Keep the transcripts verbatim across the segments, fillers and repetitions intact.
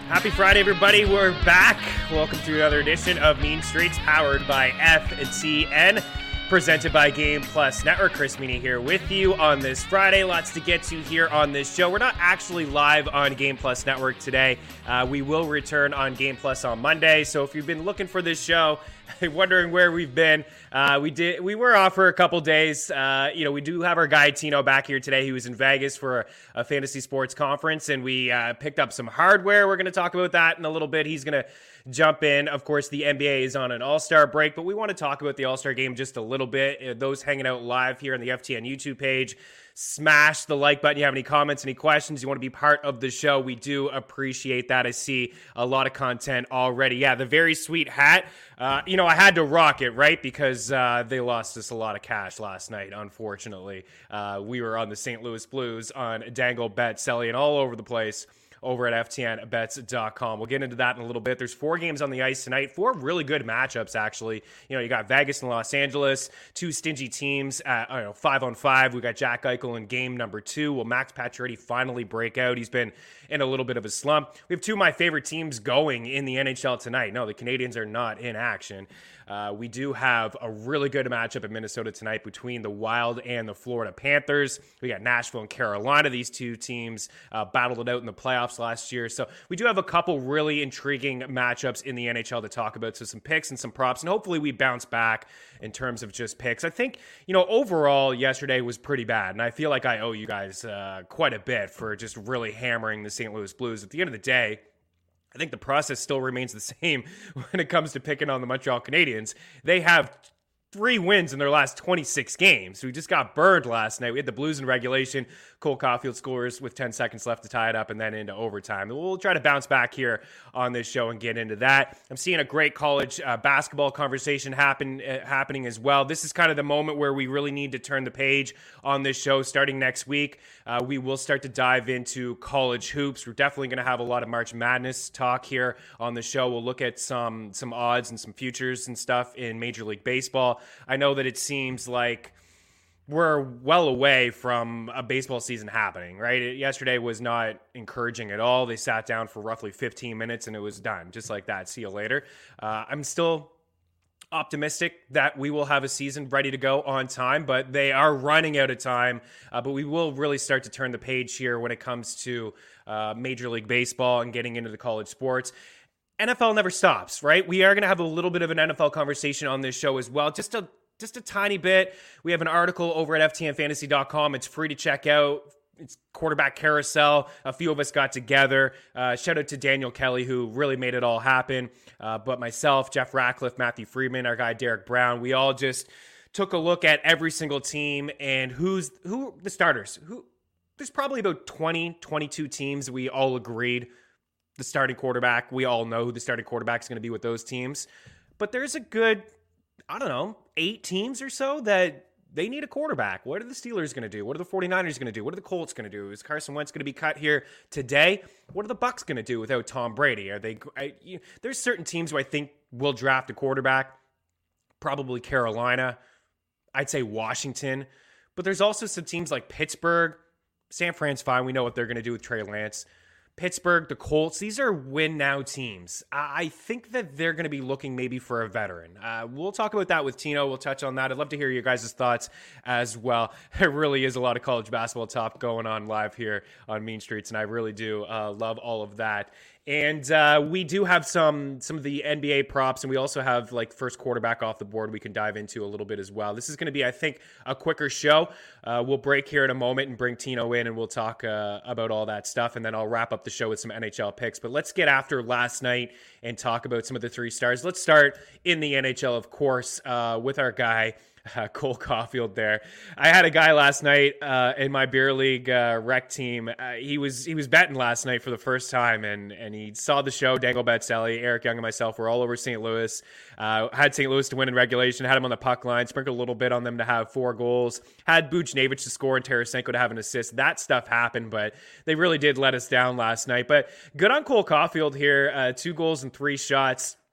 Happy Friday, everybody. We're back. Welcome to another edition of Mean Streets, powered by F T N, presented by Game Plus Network. Chris Meany here with you on this Friday. Lots to get to here on this show. We're not actually live on Game Plus Network today. Uh, we will return on Game Plus on Monday. So if you've been looking for this show, wondering where we've been, uh, we did. We were off for a couple days. Uh, you know, we do have our guy Tino back here today. He was in Vegas for a, a fantasy sports conference, and we uh, picked up some hardware. We're going to talk about that in a little bit. He's going to jump in. Of course, the N B A is on an All-Star break, but we want to talk about the All-Star game just a little bit. Uh, those hanging out live here on the F T N YouTube page, smash the like button. You have any comments, any questions, you want to be part of the show, we do appreciate that. I see a lot of content already. Yeah, the very sweet hat. Uh, you know, I had to rock it, right? Because uh, they lost us a lot of cash last night, unfortunately. Uh, we were on the Saint Louis Blues on Dangle, Bet, Selly, and all over the place over at F T N bets dot com. We'll get into that in a little bit. There's four games on the ice tonight, four really good matchups, actually. You know, you got Vegas and Los Angeles, two stingy teams at, I don't know, five on five. We got Jack Eichel in game number two. Will Max Pacioretty finally break out? He's been in a little bit of a slump. We have two of my favorite teams going in the N H L tonight. No, the Canadiens are not in action. Uh, we do have a really good matchup in Minnesota tonight between the Wild and the Florida Panthers. We got Nashville and Carolina. These two teams uh, battled it out in the playoffs last year. So we do have a couple really intriguing matchups in the N H L to talk about. So some picks and some props, and hopefully we bounce back in terms of just picks. I think, you know, overall yesterday was pretty bad, and I feel like I owe you guys uh, quite a bit for just really hammering the Saint Louis Blues. At the end of the day, I think the process still remains the same when it comes to picking on the Montreal Canadiens. They have three wins in their last twenty-six games. We just got burned last night. We had the Blues in regulation. Cole Caulfield scores with ten seconds left to tie it up, and then into overtime. We'll try to bounce back here on this show and get into that. I'm seeing a great college uh, basketball conversation happen uh, happening as well. This is kind of the moment where we really need to turn the page on this show. Starting next week, uh, we will start to dive into college hoops. We're definitely going to have a lot of March Madness talk here on the show. We'll look at some some odds and some futures and stuff in Major League Baseball. I know that it seems like we're well away from a baseball season happening, right? It, yesterday was not encouraging at all. They sat down for roughly fifteen minutes and it was done, just like that. See you later. Uh, I'm still optimistic that we will have a season ready to go on time, but they are running out of time. Uh, but we will really start to turn the page here when it comes to uh, Major League Baseball and getting into the college sports. N F L never stops, right? We are going to have a little bit of an N F L conversation on this show as well. Just a just a tiny bit. We have an article over at F T N fantasy dot com. It's free to check out. It's quarterback carousel. A few of us got together. Uh, shout out to Daniel Kelly, who really made it all happen. Uh, but myself, Jeff Ratcliffe, Matthew Friedman, our guy Derek Brown, we all just took a look at every single team and who's who the starters. Who there's probably about twenty, twenty-two teams we all agreed the starting quarterback. We all know who the starting quarterback is going to be with those teams. But there's a good, I don't know, eight teams or so that they need a quarterback. What are the Steelers going to do? What are the 49ers going to do? What are the Colts going to do? Is Carson Wentz going to be cut here today? What are the Bucks going to do without Tom Brady? Are they? I, you, there's certain teams who I think will draft a quarterback. Probably Carolina. I'd say Washington. But there's also some teams like Pittsburgh. San Fran's fine. We know what they're going to do with Trey Lance. Pittsburgh, the Colts, these are win-now teams. I think that they're going to be looking maybe for a veteran. Uh, we'll talk about that with Tino. We'll touch on that. I'd love to hear your guys' thoughts as well. There really is a lot of college basketball talk going on live here on Mean Streets, and I really do uh, love all of that. And uh, we do have some some of the N B A props, and we also have like first quarterback off the board we can dive into a little bit as well. This is going to be, I think, a quicker show. Uh, we'll break here in a moment and bring Tino in, and we'll talk uh, about all that stuff, and then I'll wrap up the show with some N H L picks. But let's get after last night and talk about some of the three stars. Let's start in the N H L, of course, uh, with our guy, Uh, Cole Caulfield there. I had a guy last night uh, in my beer league uh, rec team. Uh, he was he was betting last night for the first time, and and he saw the show. Dangle Bet Sally, Eric Young, and myself were all over Saint Louis. Uh, had Saint Louis to win in regulation. Had him on the puck line. Sprinkled a little bit on them to have four goals. Had Buchnevich to score and Tarasenko to have an assist. That stuff happened, but they really did let us down last night. But good on Cole Caulfield here. Uh, two goals and three shots.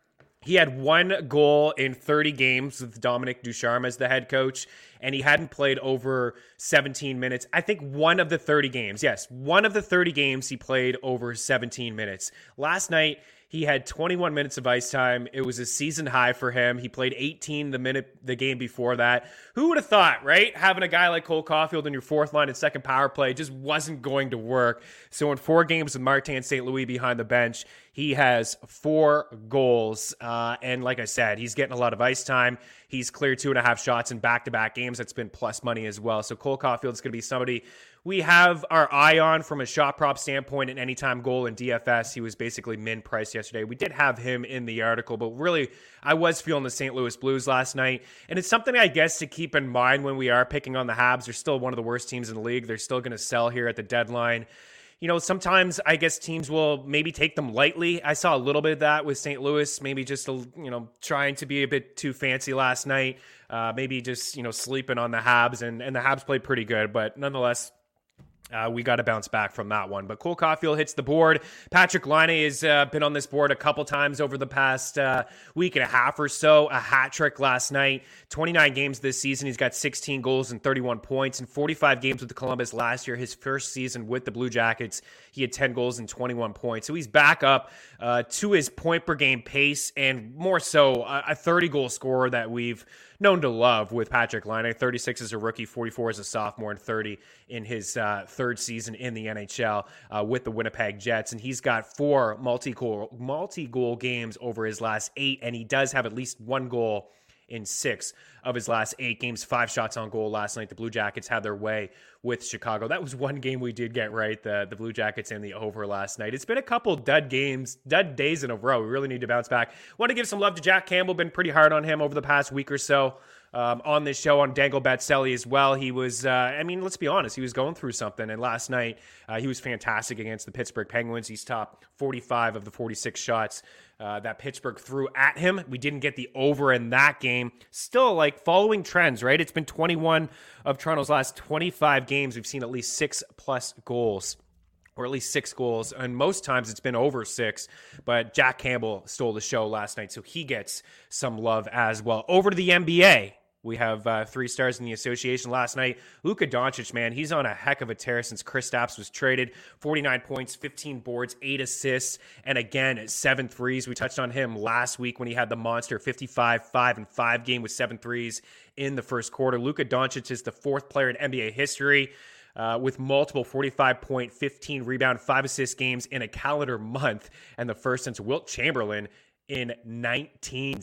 He had one goal in thirty games with Dominic Ducharme as the head coach, and he hadn't played over seventeen minutes. I think one of the thirty games, yes, one of the thirty games he played over seventeen minutes. Last night, he had twenty-one minutes of ice time. It was a season high for him. He played eighteen the minute the game before that. Who would have thought, right? Having a guy like Cole Caulfield in your fourth line and second power play just wasn't going to work. So in four games with Martin Saint Louis behind the bench, he has four goals. Uh, and like I said, he's getting a lot of ice time. He's cleared two and a half shots in back-to-back games. That's been plus money as well. So Cole Caulfield's going to be somebody we have our eye on from a shot prop standpoint. An anytime goal in D F S. He was basically min price yesterday. We did have him in the article, but really, I was feeling the Saint Louis Blues last night. And it's something, I guess, to keep in mind when we are picking on the Habs. They're still one of the worst teams in the league. They're still going to sell here at the deadline. You know, sometimes I guess teams will maybe take them lightly. I saw a little bit of that with Saint Louis, maybe just, a, you know, trying to be a bit too fancy last night. Uh, maybe just, you know, sleeping on the Habs, and, and the Habs played pretty good, but nonetheless, Uh, we got to bounce back from that one. But Cole Caulfield hits the board. Patrick Laine has uh, been on this board a couple times over the past uh, week and a half or so. A hat trick last night. twenty-nine games this season. He's got sixteen goals and thirty-one points. In forty-five games with the Columbus last year, his first season with the Blue Jackets, he had ten goals and twenty-one points. So he's back up uh, to his point per game pace, and more so a thirty-goal scorer that we've known to love with Patrick Laine. thirty-six as a rookie, forty-four as a sophomore, and thirty in his uh, third season in the N H L uh, with the Winnipeg Jets. And he's got four multi-goal, multi-goal games over his last eight, and he does have at least one goal in six of his last eight games. Five shots on goal last night. The Blue Jackets had their way with Chicago. That was one game we did get right, the, the Blue Jackets and the over last night. It's been a couple dud games, dud days in a row. We really need to bounce back. Want to give some love to Jack Campbell. Been pretty hard on him over the past week or so. Um, on this show on Dangle Batselli as well. He was, uh, I mean, let's be honest, he was going through something. And last night, uh, he was fantastic against the Pittsburgh Penguins. He's top forty-five of the forty-six shots uh, that Pittsburgh threw at him. We didn't get the over in that game. Still, like, following trends, right? It's been twenty-one of Toronto's last twenty-five games. We've seen at least six plus goals. Or at least six goals, and most times it's been over six, but Jack Campbell stole the show last night, so he gets some love as well. Over to the N B A. We have uh, three stars in the association last night. Luka Doncic, man, he's on a heck of a tear since Kristaps was traded. forty-nine points, fifteen boards, eight assists, and again, seven threes. We touched on him last week when he had the monster fifty-five, five, and five game with seven threes in the first quarter. Luka Doncic is the fourth player in N B A history Uh, with multiple forty-five point, fifteen rebound, five assist games in a calendar month, and the first since Wilt Chamberlain in nineteen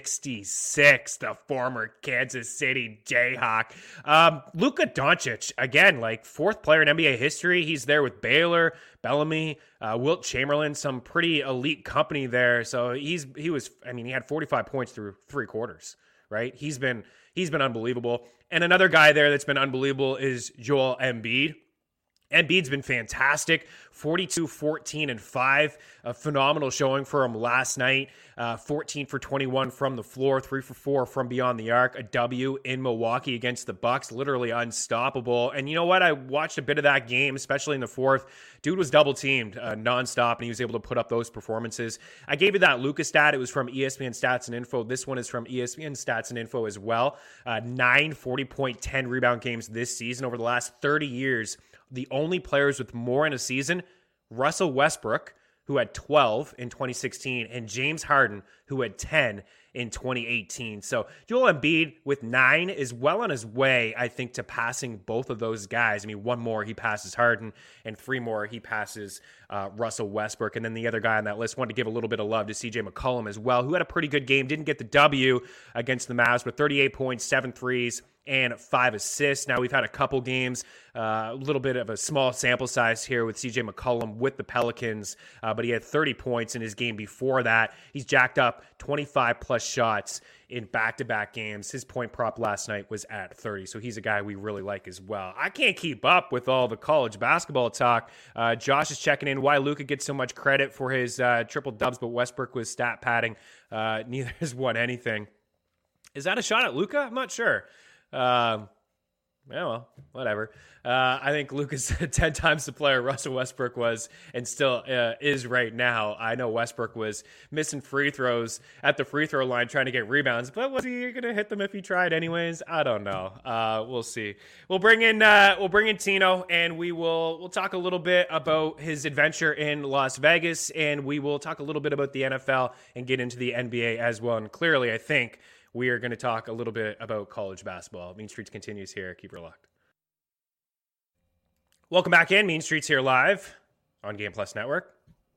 sixty-six, the former Kansas City Jayhawk. Um, Luka Doncic, again, like fourth player in N B A history. He's there with Baylor, Bellamy, uh, Wilt Chamberlain, some pretty elite company there. So he's he was, I mean, he had forty-five points through three quarters, right? He's been he's been unbelievable. And another guy there that's been unbelievable is Joel Embiid. Embiid's been fantastic, forty-two, fourteen, and five. A phenomenal showing for him last night. Uh, fourteen for twenty-one from the floor, three for four from beyond the arc. A W in Milwaukee against the Bucks, literally unstoppable. And you know what? I watched a bit of that game, especially in the fourth. Dude was double-teamed uh, nonstop, and he was able to put up those performances. I gave you that Luka stat. It was from E S P N Stats and Info. This one is from E S P N Stats and Info as well. Uh, nine forty-point, ten rebound games this season. Over the last thirty years, the only players with more in a season, Russell Westbrook, who had twelve in twenty sixteen, and James Harden, who had ten in twenty eighteen. So Joel Embiid with nine is well on his way, I think, to passing both of those guys. I mean, one more he passes Harden, and three more he passes uh, Russell Westbrook. And then the other guy on that list, wanted to give a little bit of love to C J McCollum as well, who had a pretty good game, didn't get the W against the Mavs, but thirty-eight points, seven threes, and five assists. Now, we've had a couple games, uh, a little bit of a small sample size here with C J McCollum with the Pelicans, uh, but he had thirty points in his game before that. He's jacked up twenty-five plus shots in back-to-back games. His point prop last night was at thirty, so he's a guy we really like as well. I can't keep up with all the college basketball talk. Uh, Josh is checking in why Luka gets so much credit for his uh, triple dubs, but Westbrook was stat padding. Uh, neither has won anything. Is that a shot at Luka? I'm not sure. Um, Yeah, well, whatever. Uh, I think Luke is ten times the player Russell Westbrook was and still uh, is right now. I know Westbrook was missing free throws at the free throw line trying to get rebounds, but was he going to hit them if he tried anyways? I don't know. Uh, we'll see. We'll bring in uh, we'll bring in Tino, and we will we'll talk a little bit about his adventure in Las Vegas, and we will talk a little bit about the N F L and get into the N B A as well. And clearly, I think we are going to talk a little bit about college basketball. Mean Streets continues here. Keep her locked. Welcome back in. Mean Streets here live on Game Plus Network,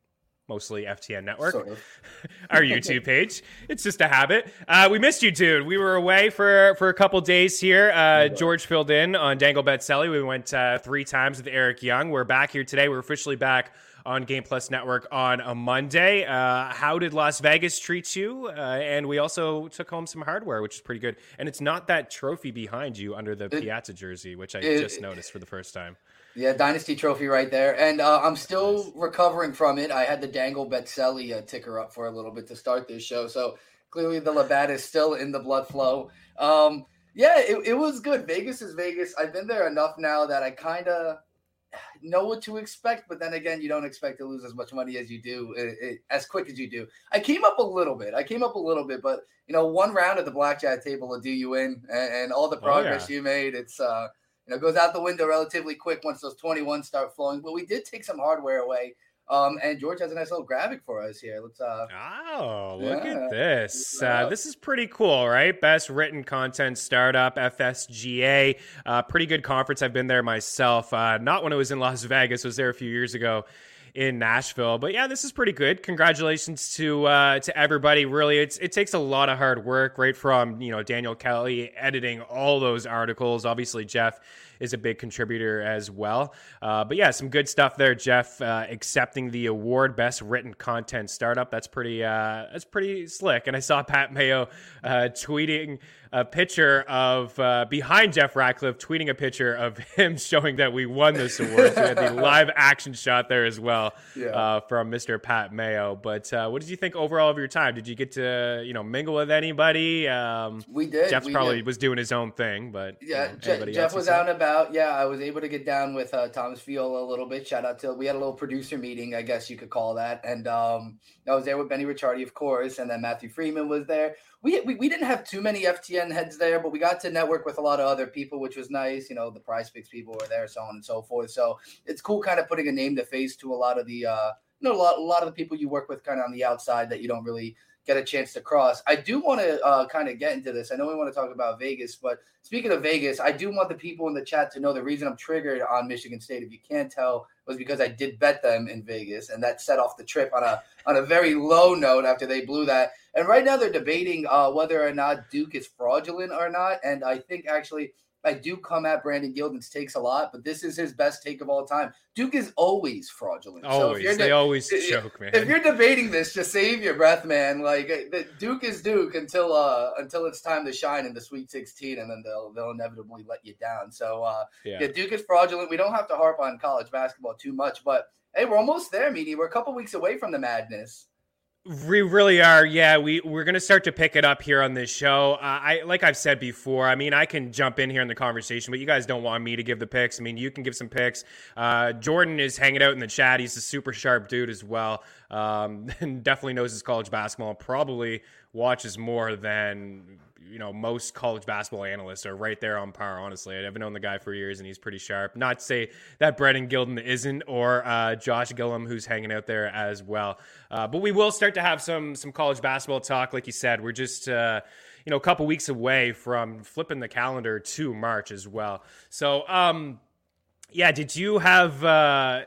mostly F T N Network, sort of. Our YouTube page. It's just a habit. Uh, we missed you, dude. We were away for, for a couple days here. Uh, George filled in on Dangle Betselli. We went uh, three times with Eric Young. We're back here today. We're officially back on Game Plus Network on a Monday. Uh, how did Las Vegas treat you? Uh, and we also took home some hardware, which is pretty good. And it's not that trophy behind you under the it, Piazza jersey, which I it, just noticed for the first time. Yeah, Dynasty trophy right there. And uh, I'm still nice. recovering from it. I had the Dangle Betselli uh, ticker up for a little bit to start this show. So clearly the Labatt is still in the blood flow. Um, yeah, it, it was good. Vegas is Vegas. I've been there enough now that I kind of know what to expect, but then again, you don't expect to lose as much money as you do, it, it, as quick as you do. I came up a little bit. I came up a little bit, but, you know, one round at the blackjack table will do you in, and, and all the progress oh, yeah. you made, it's, uh, you know, goes out the window relatively quick once those twenty-ones start flowing. But we did take some hardware away. Um, and George has a nice little graphic for us here. Let's. Uh, oh, look yeah. at this! Uh, this is pretty cool, right? Best written content startup, F S G A. Uh, pretty good conference. I've been there myself. Uh, not when it was in Las Vegas. I was there a few years ago in Nashville. But yeah, this is pretty good. Congratulations to uh, to everybody. Really, it's it takes a lot of hard work, right? From you know Daniel Kelly editing all those articles. Obviously, Jeff is a big contributor as well. Uh, but yeah, some good stuff there, Jeff. Uh, accepting the award, best written content startup. That's pretty. Uh, that's pretty slick. And I saw Pat Mayo uh, tweeting a picture of uh, behind Jeff Ratcliffe, tweeting a picture of him showing that we won this award. So we had the live action shot there as well yeah. uh, from Mister Pat Mayo. But uh, what did you think overall of your time? Did you get to you know mingle with anybody? Um, we did. Jeff's we probably did. was doing his own thing, but yeah, you know, Je- Jeff was out and about. Yeah, I was able to get down with uh, Thomas Viola a little bit. Shout out to we had a little producer meeting, I guess you could call that, and um, I was there with Benny Ricciardi, of course, and then Matthew Freeman was there. We, we we didn't have too many F T N heads there, but we got to network with a lot of other people, which was nice. You know, the Prize Picks people were there, so on and so forth. So it's cool, kind of putting a name to face to a lot of the uh, you know a lot a lot of the people you work with, kind of on the outside that you don't really get a chance to cross. I do want to uh, kind of get into this. I know we want to talk about Vegas, but speaking of Vegas, I do want the people in the chat to know the reason I'm triggered on Michigan State, if you can't tell, was because I did bet them in Vegas, and that set off the trip on a on a very low note after they blew that. And right now they're debating uh, whether or not Duke is fraudulent or not, and I think actually I do come at Brandon Gilden's takes a lot, but this is his best take of all time. Duke is always fraudulent. Always. So if you're de- they always joke, man. If you're debating this, just save your breath, man. Like Duke is Duke until uh, until it's time to shine in the Sweet sixteen, and then they'll they'll inevitably let you down. So uh, yeah. yeah, Duke is fraudulent. We don't have to harp on college basketball too much, but hey, we're almost there, Meaty. We're a couple weeks away from the madness. We really are. Yeah, we, we're going to start to pick it up here on this show. Uh, I like I've said before, I mean, I can jump in here in the conversation, but you guys don't want me to give the picks. I mean, you can give some picks. Uh, Jordan is hanging out in the chat. He's a super sharp dude as well. Um, and definitely knows his college basketball and probably watches more than, you know, most college basketball analysts are right there on par, honestly. I've known the guy for years, and he's pretty sharp. Not to say that Brendan Gilden isn't, or uh, Josh Gillum, who's hanging out there as well. Uh, but we will start to have some some college basketball talk. Like you said, we're just, uh, you know, a couple weeks away from flipping the calendar to March as well. So, um, yeah, did you have... Uh,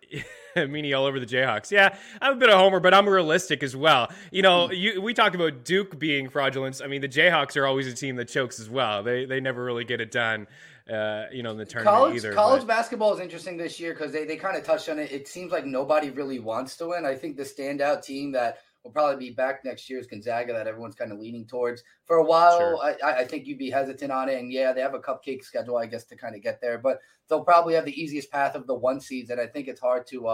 Meanie all over the Jayhawks. Yeah, I'm a bit of a homer, but I'm realistic as well. You know, you, we talked about Duke being fraudulent. I mean, the Jayhawks are always a team that chokes as well. They they never really get it done, uh, you know, in the tournament college, either. College but. basketball is interesting this year because they, they kind of touched on it. It seems like nobody really wants to win. I think the standout team that will probably be back next year is Gonzaga, that everyone's kind of leaning towards. For a while, sure. I, I think you'd be hesitant on it. And, yeah, they have a cupcake schedule, I guess, to kind of get there. But they'll probably have the easiest path of the one seeds, and I think it's hard to uh,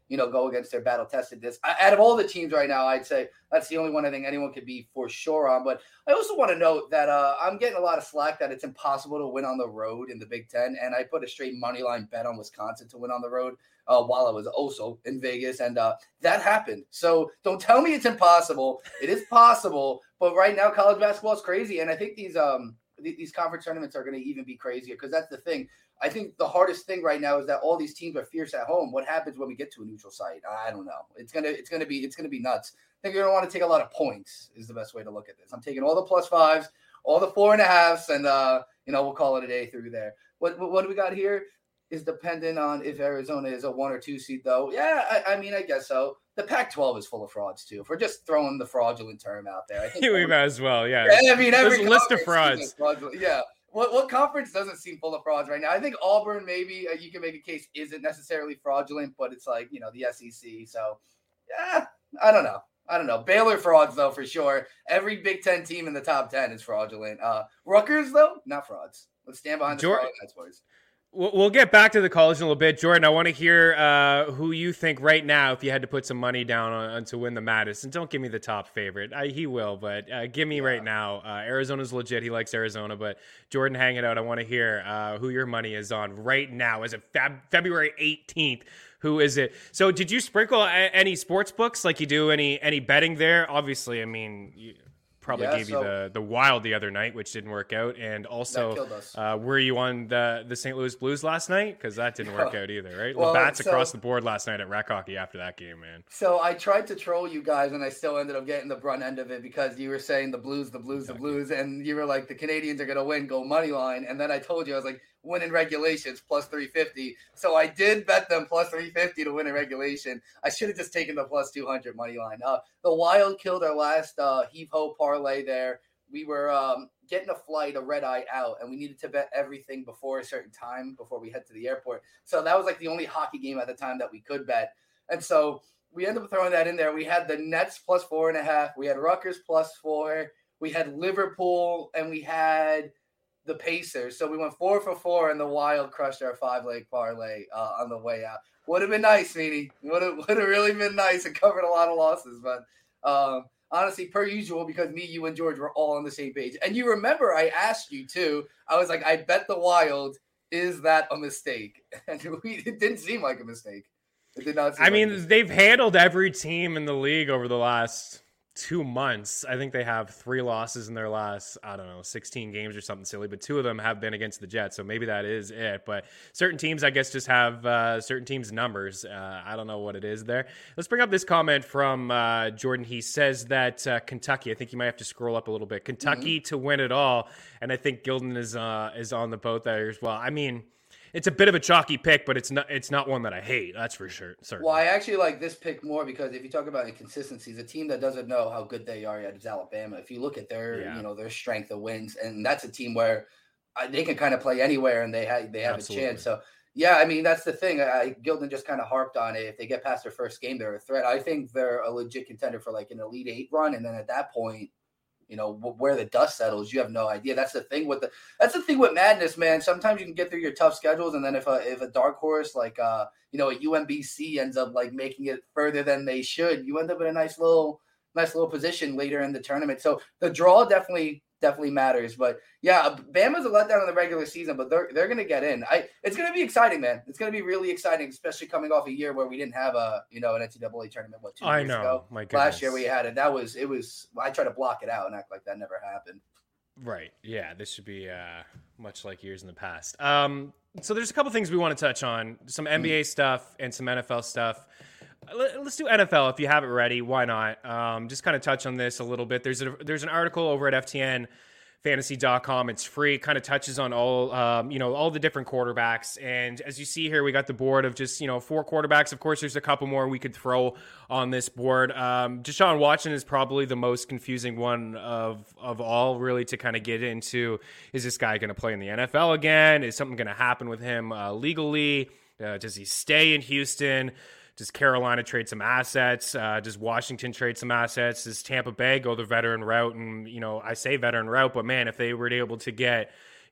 you know, go against their battle tested this. I, out of all the teams right now, I'd say that's the only one I think anyone could be for sure on. But I also want to note that uh, I'm getting a lot of slack that it's impossible to win on the road in the Big Ten. And I put a straight money line bet on Wisconsin to win on the road uh, while I was also in Vegas. And uh, that happened. So don't tell me it's impossible. It is possible. But right now, college basketball is crazy. And I think these um th- these conference tournaments are going to even be crazier because that's the thing. I think the hardest thing right now is that all these teams are fierce at home. What happens when we get to a neutral site? I don't know. It's gonna, it's gonna be, it's gonna be nuts. I think you're gonna want to take a lot of points. Is the best way to look at this. I'm taking all the plus fives, all the four and a halves, and uh, you know, we'll call it a day through there. What, what, what do we got here? Is dependent on if Arizona is a one or two seed, though. Yeah, I, I mean, I guess so. The Pac twelve is full of frauds too. If we're just throwing the fraudulent term out there, I think we might as well. Yeah, yeah I mean, every there's a list of frauds. Yeah. What what conference doesn't seem full of frauds right now? I think Auburn, maybe uh, you can make a case, isn't necessarily fraudulent, but it's like, you know, the S E C. So, yeah, I don't know. I don't know. Baylor frauds, though, for sure. Every Big Ten team in the top ten is fraudulent. Uh, Rutgers, though, not frauds. Let's stand behind the Jordan, boys. We'll get back to the college in a little bit. Jordan, I want to hear uh, who you think right now, if you had to put some money down on, on to win the Madison. Don't give me the top favorite. I, he will, but uh, give me yeah. right now. Uh, Arizona's legit. He likes Arizona, but Jordan, hang it out. I want to hear uh, who your money is on right now. Is it Feb- February eighteenth? Who is it? So did you sprinkle a- any sports books like you do any any betting there? Obviously, I mean... You, Probably yeah, gave so, you the, the Wild the other night, which didn't work out. And also, uh, were you on the, the Saint Louis Blues last night? Because that didn't work out either, right? Well, Labatt's so, across the board last night at Rec Hockey after that game, man. So I tried to troll you guys, and I still ended up getting the brunt end of it because you were saying the Blues, the Blues, the Blues. And you were like, the Canadians are going to win, go money line. And then I told you, I was like, win in regulations plus three fifty. So I did bet them plus three fifty to win in regulation. I should have just taken the plus two hundred money line. Uh, the Wild killed our last uh, heave-ho parlay there. We were um, getting a flight, a red eye out, and we needed to bet everything before a certain time before we head to the airport. So that was like the only hockey game at the time that we could bet. And so we ended up throwing that in there. We had the Nets plus four and a half. We had Rutgers plus four. We had Liverpool, and we had the Pacers. So we went four for four, and the Wild crushed our five-leg parlay uh, on the way out. Would have been nice, Meanie. Would have, would have really been nice. It covered a lot of losses, but um, honestly, per usual, because me, you, and George were all on the same page. And you remember I asked you, too. I was like, I bet the Wild. Is that a mistake? And we, it didn't seem like a mistake. It did not seem I like mean, they've handled every team in the league over the last two months. I think they have three losses in their last, I don't know, sixteen games or something silly, but two of them have been against the Jets. So maybe that is it. But certain teams, I guess, just have uh, certain teams' numbers. Uh, I don't know what it is there. Let's bring up this comment from uh, Jordan. He says that uh, Kentucky, I think you might have to scroll up a little bit, Kentucky mm-hmm. to win it all. And I think Gildan is uh, is on the boat there as well. I mean, it's a bit of a chalky pick, but it's not it's not one that I hate. That's for sure. Certainly. Well, I actually like this pick more because if you talk about inconsistencies, a team that doesn't know how good they are yet is Alabama. If you look at their yeah. you know their strength of wins, and that's a team where uh, they can kind of play anywhere and they have they have Absolutely. a chance. So yeah, I mean that's the thing. I, Gildan just kind of harped on it. If they get past their first game, they're a threat. I think they're a legit contender for like an Elite Eight run, and then at that point, you know, where the dust settles, you have no idea. That's the thing with the that's the thing with madness, man. Sometimes you can get through your tough schedules, and then if a if a dark horse like uh you know a U M B C ends up like making it further than they should, you end up in a nice little nice little position later in the tournament. So the draw definitely definitely matters. But yeah, Bama's a letdown in the regular season, but they're they're gonna get in. I it's gonna be exciting, man. It's gonna be really exciting, especially coming off a year where we didn't have a you know an N C double A tournament. What two I years know. ago? My goodness. Last year we had it. That was it was. I try to block it out and act like that never happened. Right. Yeah. This should be uh, much like years in the past. Um. So there's a couple things we want to touch on. Some N B A mm. stuff and some N F L stuff. Let's do N F L if you have it ready. Why not? Um, just kind of touch on this a little bit. There's a there's an article over at F T N fantasy dot com. It's free. It kind of touches on all um, you know all the different quarterbacks. And as you see here, we got the board of just you know four quarterbacks. Of course, there's a couple more we could throw on this board. Um, Deshaun Watson is probably the most confusing one of of all, really, to kind of get into. Is this guy going to play in the N F L again? Is something going to happen with him uh, legally? Uh, does he stay in Houston? Does Carolina trade some assets? Uh, does Washington trade some assets? Does Tampa Bay go the veteran route? And, you know, I say veteran route, but man, if they were able to get,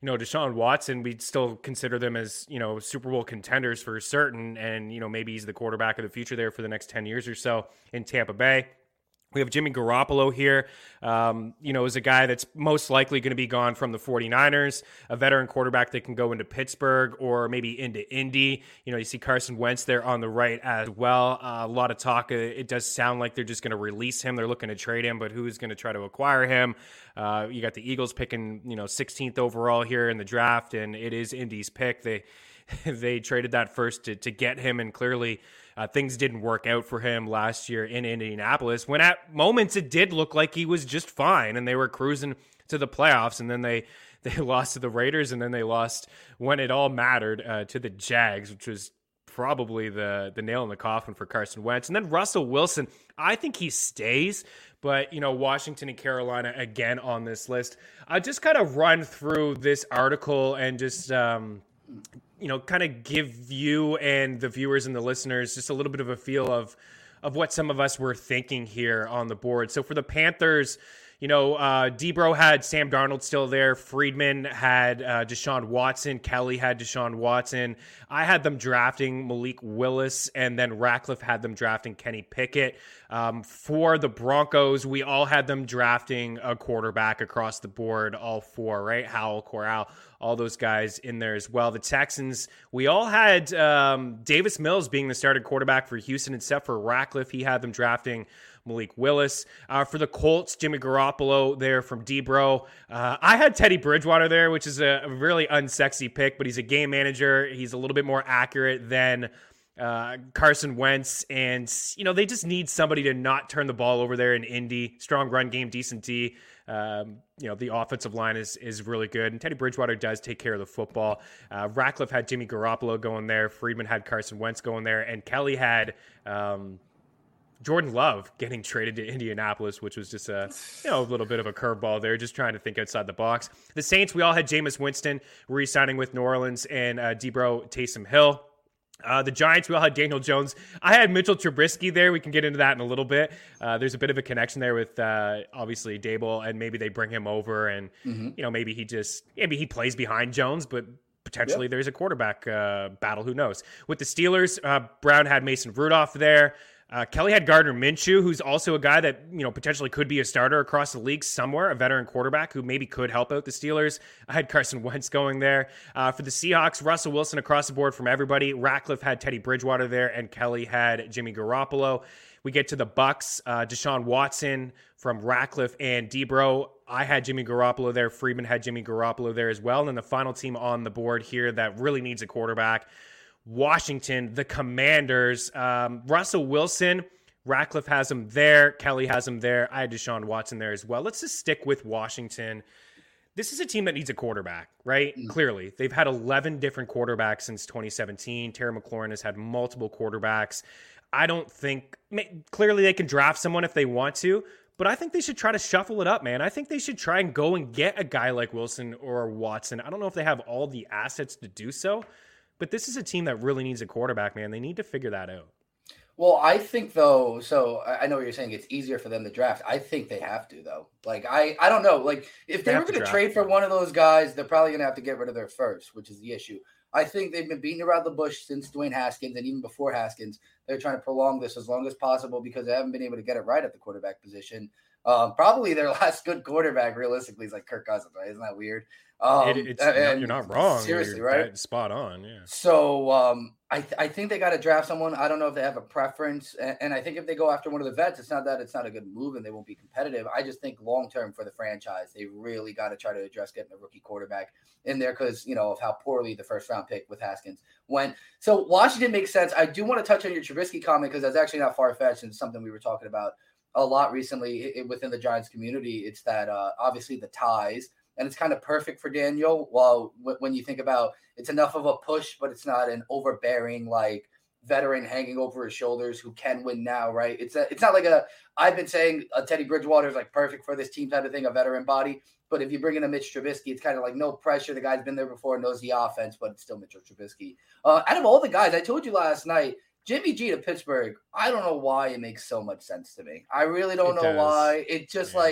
you know, Deshaun Watson, we'd still consider them as, you know, Super Bowl contenders for certain. And, you know, maybe he's the quarterback of the future there for the next ten years or so in Tampa Bay. We have Jimmy Garoppolo here, um, you know, is a guy that's most likely going to be gone from the 49ers, a veteran quarterback that can go into Pittsburgh or maybe into Indy. You know, you see Carson Wentz there on the right as well. Uh, a lot of talk. Uh, it does sound like they're just going to release him. They're looking to trade him, but who's going to try to acquire him? Uh, you got the Eagles picking, you know, sixteenth overall here in the draft, and it is Indy's pick. They they traded that first to, to get him, and clearly Uh, things didn't work out for him last year in Indianapolis, when at moments it did look like he was just fine and they were cruising to the playoffs. And then they, they lost to the Raiders, and then they lost when it all mattered uh, to the Jags, which was probably the, the nail in the coffin for Carson Wentz. And then Russell Wilson, I think he stays, but, you know, Washington and Carolina again on this list. I'll just kind of run through this article and just, um, you know, kind of give you and the viewers and the listeners just a little bit of a feel of of what some of us were thinking here on the board. So for the Panthers, you know, uh, Debro had Sam Darnold still there. Friedman had uh, Deshaun Watson. Kelly had Deshaun Watson. I had them drafting Malik Willis, and then Ratcliffe had them drafting Kenny Pickett. Um, for the Broncos, we all had them drafting a quarterback across the board, all four, right? Howell, Corral, all those guys in there as well. The Texans, we all had um, Davis Mills being the starting quarterback for Houston, except for Ratcliffe. He had them drafting Malik Willis. Uh, for the Colts, Jimmy Garoppolo there from Debro. Uh, I had Teddy Bridgewater there, which is a, a really unsexy pick, but he's a game manager. He's a little bit more accurate than uh, Carson Wentz. And, you know, they just need somebody to not turn the ball over there in Indy. Strong run game, decent D. Um, you know, the offensive line is is really good. And Teddy Bridgewater does take care of the football. Uh, Ratcliffe had Jimmy Garoppolo going there. Friedman had Carson Wentz going there. And Kelly had um, Jordan Love getting traded to Indianapolis, which was just a, you know, a little bit of a curveball there, just trying to think outside the box. The Saints, we all had Jameis Winston re-signing with New Orleans, and uh, Debro Taysom Hill. Uh, the Giants, we all had Daniel Jones. I had Mitchell Trubisky there. We can get into that in a little bit. Uh, there's a bit of a connection there with, uh, obviously, Dable, and maybe they bring him over, and, mm-hmm. you know, maybe he just, maybe he plays behind Jones, but potentially yep. there's a quarterback uh, battle. Who knows? With the Steelers, uh, Brown had Mason Rudolph there. Uh, Kelly had Gardner Minshew, who's also a guy that, you know, potentially could be a starter across the league somewhere, a veteran quarterback who maybe could help out the Steelers. I had Carson Wentz going there. Uh, for the Seahawks, Russell Wilson across the board from everybody. Ratcliffe had Teddy Bridgewater there, and Kelly had Jimmy Garoppolo. We get to the Bucks, uh, Deshaun Watson from Ratcliffe and Debro. I had Jimmy Garoppolo there. Friedman had Jimmy Garoppolo there as well. And then the final team on the board here that really needs a quarterback, Washington, the Commanders. Um, Russell Wilson, Ratcliffe has him there. Kelly has him there. I had Deshaun Watson there as well. Let's just stick with Washington. This is a team that needs a quarterback, right? Mm. Clearly. They've had eleven different quarterbacks since twenty seventeen. Terry McLaurin has had multiple quarterbacks. I don't think, clearly they can draft someone if they want to, but I think they should try to shuffle it up, man. I think they should try and go and get a guy like Wilson or Watson. I don't know if they have all the assets to do so, but this is a team that really needs a quarterback, man. They need to figure that out. Well, I think, though, so I know what you're saying. It's easier for them to draft. I think they have to, though. Like, I, I don't know. Like, if they, they were going to trade for one of those guys, they're probably going to have to get rid of their first, which is the issue. I think they've been beating around the bush since Dwayne Haskins, and even before Haskins. They're trying to prolong this as long as possible because they haven't been able to get it right at the quarterback position. Um, probably their last good quarterback, realistically, is like Kirk Cousins, right? Isn't that weird? Um, it, it's, and you're not wrong. Seriously, you're right? Spot on, yeah. So um, I, th- I think they got to draft someone. I don't know if they have a preference. And, and I think if they go after one of the vets, it's not that it's not a good move and they won't be competitive. I just think long-term for the franchise, they really got to try to address getting a rookie quarterback in there because, you know, of how poorly the first-round pick with Haskins went. So Washington makes sense. I do want to touch on your Trubisky comment because that's actually not far-fetched and something we were talking about a lot recently it, within the Giants community. It's that uh, obviously the ties, and it's kind of perfect for Daniel. Well, w- when you think about it's enough of a push, but it's not an overbearing, like, veteran hanging over his shoulders who can win now, right? It's a, it's not like a, I've been saying a Teddy Bridgewater is like perfect for this team type of thing, a veteran body. But if you bring in a Mitch Trubisky, it's kind of like no pressure. The guy's been there before, knows the offense, but it's still Mitchell Trubisky. Uh, out of all the guys, I told you last night, Jimmy G to Pittsburgh, I don't know why it makes so much sense to me. I really don't it know does. why. It just yeah. like,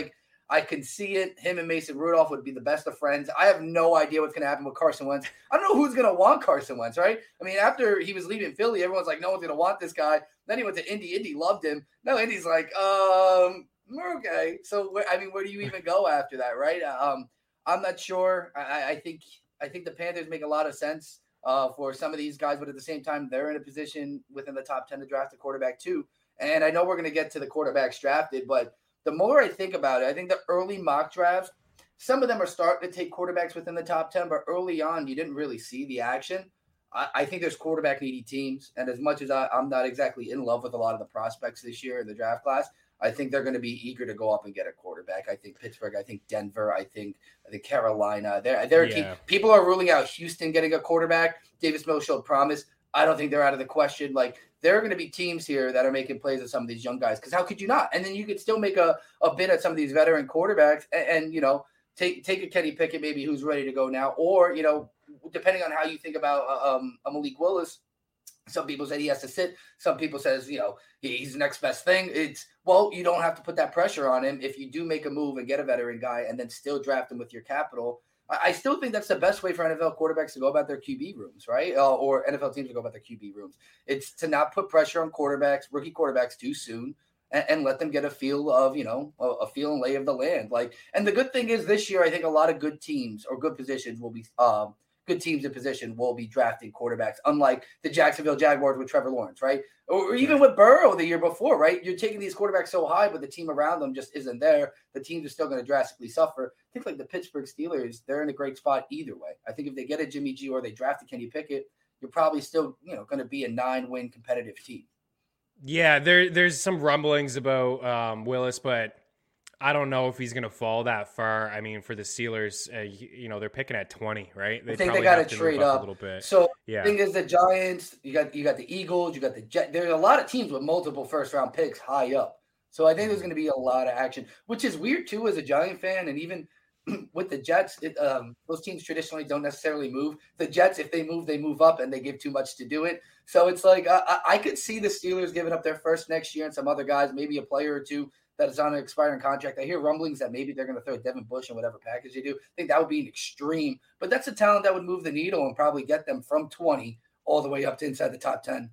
I can see it. Him and Mason Rudolph would be the best of friends. I have no idea what's going to happen with Carson Wentz. I don't know who's going to want Carson Wentz, right? I mean, after he was leaving Philly, everyone's like, no one's going to want this guy. Then he went to Indy. Indy loved him. No, Indy's like, um, okay. So, I mean, where do you even go after that, right? Um, I'm not sure. I, I think I think the Panthers make a lot of sense uh, for some of these guys, but at the same time, they're in a position within the top ten to draft a quarterback too. And I know we're going to get to the quarterbacks drafted, but the more I think about it, I think the early mock drafts, some of them are starting to take quarterbacks within the top ten, but early on, you didn't really see the action. I, I think there's quarterback needy teams. And as much as I, I'm not exactly in love with a lot of the prospects this year in the draft class, I think they're going to be eager to go up and get a quarterback. I think Pittsburgh, I think Denver, I think I think Carolina. They're, they're yeah. People are ruling out Houston getting a quarterback. Davis Mills showed promise. I don't think they're out of the question. Like, there are going to be teams here that are making plays with some of these young guys, because how could you not? And then you could still make a, a bid at some of these veteran quarterbacks and, and, you know, take take a Kenny Pickett maybe who's ready to go now. Or, you know, depending on how you think about um, a Malik Willis, some people say he has to sit. Some people says, you know, he's the next best thing. It's, well, you don't have to put that pressure on him if you do make a move and get a veteran guy and then still draft him with your capital. I still think that's the best way for N F L quarterbacks to go about their Q B rooms, right? Uh, or N F L teams to go about their Q B rooms. It's to not put pressure on quarterbacks, rookie quarterbacks too soon, and, and let them get a feel of, you know, a, a feel and lay of the land. Like, and the good thing is this year, I think a lot of good teams or good positions will be um, good teams in position will be drafting quarterbacks, unlike the Jacksonville Jaguars with Trevor Lawrence, right? Or, or even with Burrow the year before, right? You're taking these quarterbacks so high, but the team around them just isn't there. The teams are still going to drastically suffer. I think like the Pittsburgh Steelers, they're in a great spot either way. I think if they get a Jimmy G or they draft a Kenny Pickett, you're probably still, you know, going to be a nine-win competitive team. Yeah, there there's some rumblings about um, Willis, but I don't know if he's going to fall that far. I mean, for the Steelers, uh, you know, they're picking at twenty, right? They I think they got to trade up, up a little bit. So yeah. the thing is, the Giants, you got you got the Eagles, you got the Jets. There's a lot of teams with multiple first-round picks high up. So I think there's going to be a lot of action, which is weird too as a Giant fan. And even with the Jets, it, um, those teams traditionally don't necessarily move. The Jets, if they move, they move up, and they give too much to do it. So it's like I, I could see the Steelers giving up their first next year and some other guys, maybe a player or two that is on an expiring contract. I hear rumblings that maybe they're going to throw Devin Bush in whatever package they do. I think that would be an extreme, but that's a talent that would move the needle and probably get them from twenty all the way up to inside the top ten.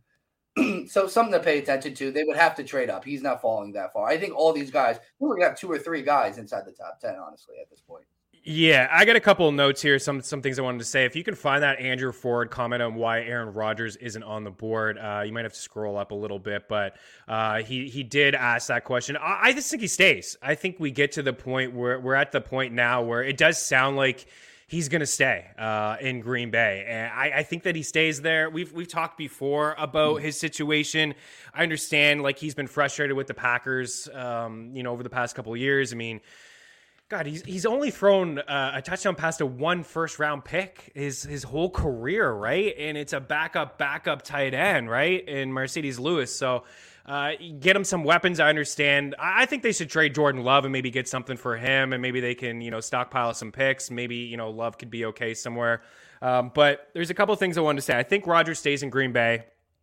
So something to pay attention to. They would have to trade up. He's not falling that far. I think all these guys, we're going to have two or three guys inside the top ten, honestly, at this point. Yeah, I got a couple of notes here, some some things I wanted to say. If you can find that Andrew Ford comment on why Aaron Rodgers isn't on the board, uh, you might have to scroll up a little bit, but uh, he he did ask that question. I, I just think he stays. I think we get to the point where we're at the point now where it does sound like he's going to stay uh, in Green Bay. And I, I think that he stays there. We've we've talked before about his situation. I understand, like, he's been frustrated with the Packers, um, you know, over the past couple of years. I mean, God, he's he's only thrown uh, a touchdown pass to one first round pick his his whole career, right? And it's a backup backup tight end, right? In Mercedes Lewis. So uh, get him some weapons. I understand. I think they should trade Jordan Love and maybe get something for him, and maybe they can, you know, stockpile some picks. Maybe, you know, Love could be okay somewhere. Um, but there's a couple of things I wanted to say. I think Rodgers stays in Green Bay.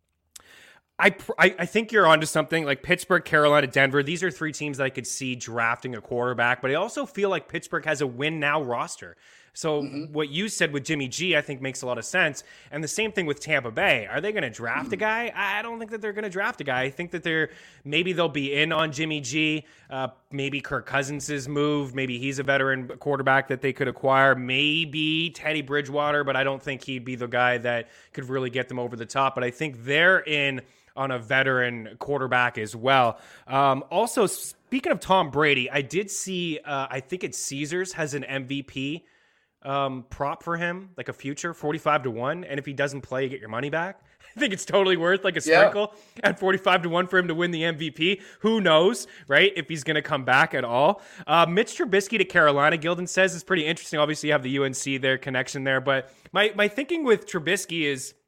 I, I I think you're onto something. Like Pittsburgh, Carolina, Denver. These are three teams that I could see drafting a quarterback, but I also feel like Pittsburgh has a win now roster. So mm-hmm. what you said with Jimmy G, I think makes a lot of sense. And the same thing with Tampa Bay. Are they going to draft mm-hmm. a guy? I don't think that they're going to draft a guy. I think that they're maybe they'll be in on Jimmy G. Uh, maybe Kirk Cousins' move. Maybe he's a veteran quarterback that they could acquire. Maybe Teddy Bridgewater, but I don't think he'd be the guy that could really get them over the top. But I think they're in on a veteran quarterback as well. Um, also, speaking of Tom Brady, I did see, uh, I think it's Caesars has an M V P um, prop for him, like a future, forty-five to one. And if he doesn't play, you get your money back. I think it's totally worth like a sprinkle yeah. at forty-five to one for him to win the M V P. Who knows, right? If he's going to come back at all. Uh, Mitch Trubisky to Carolina, Gilden says, is pretty interesting. Obviously, you have the U N C there, connection there. But my, my thinking with Trubisky is,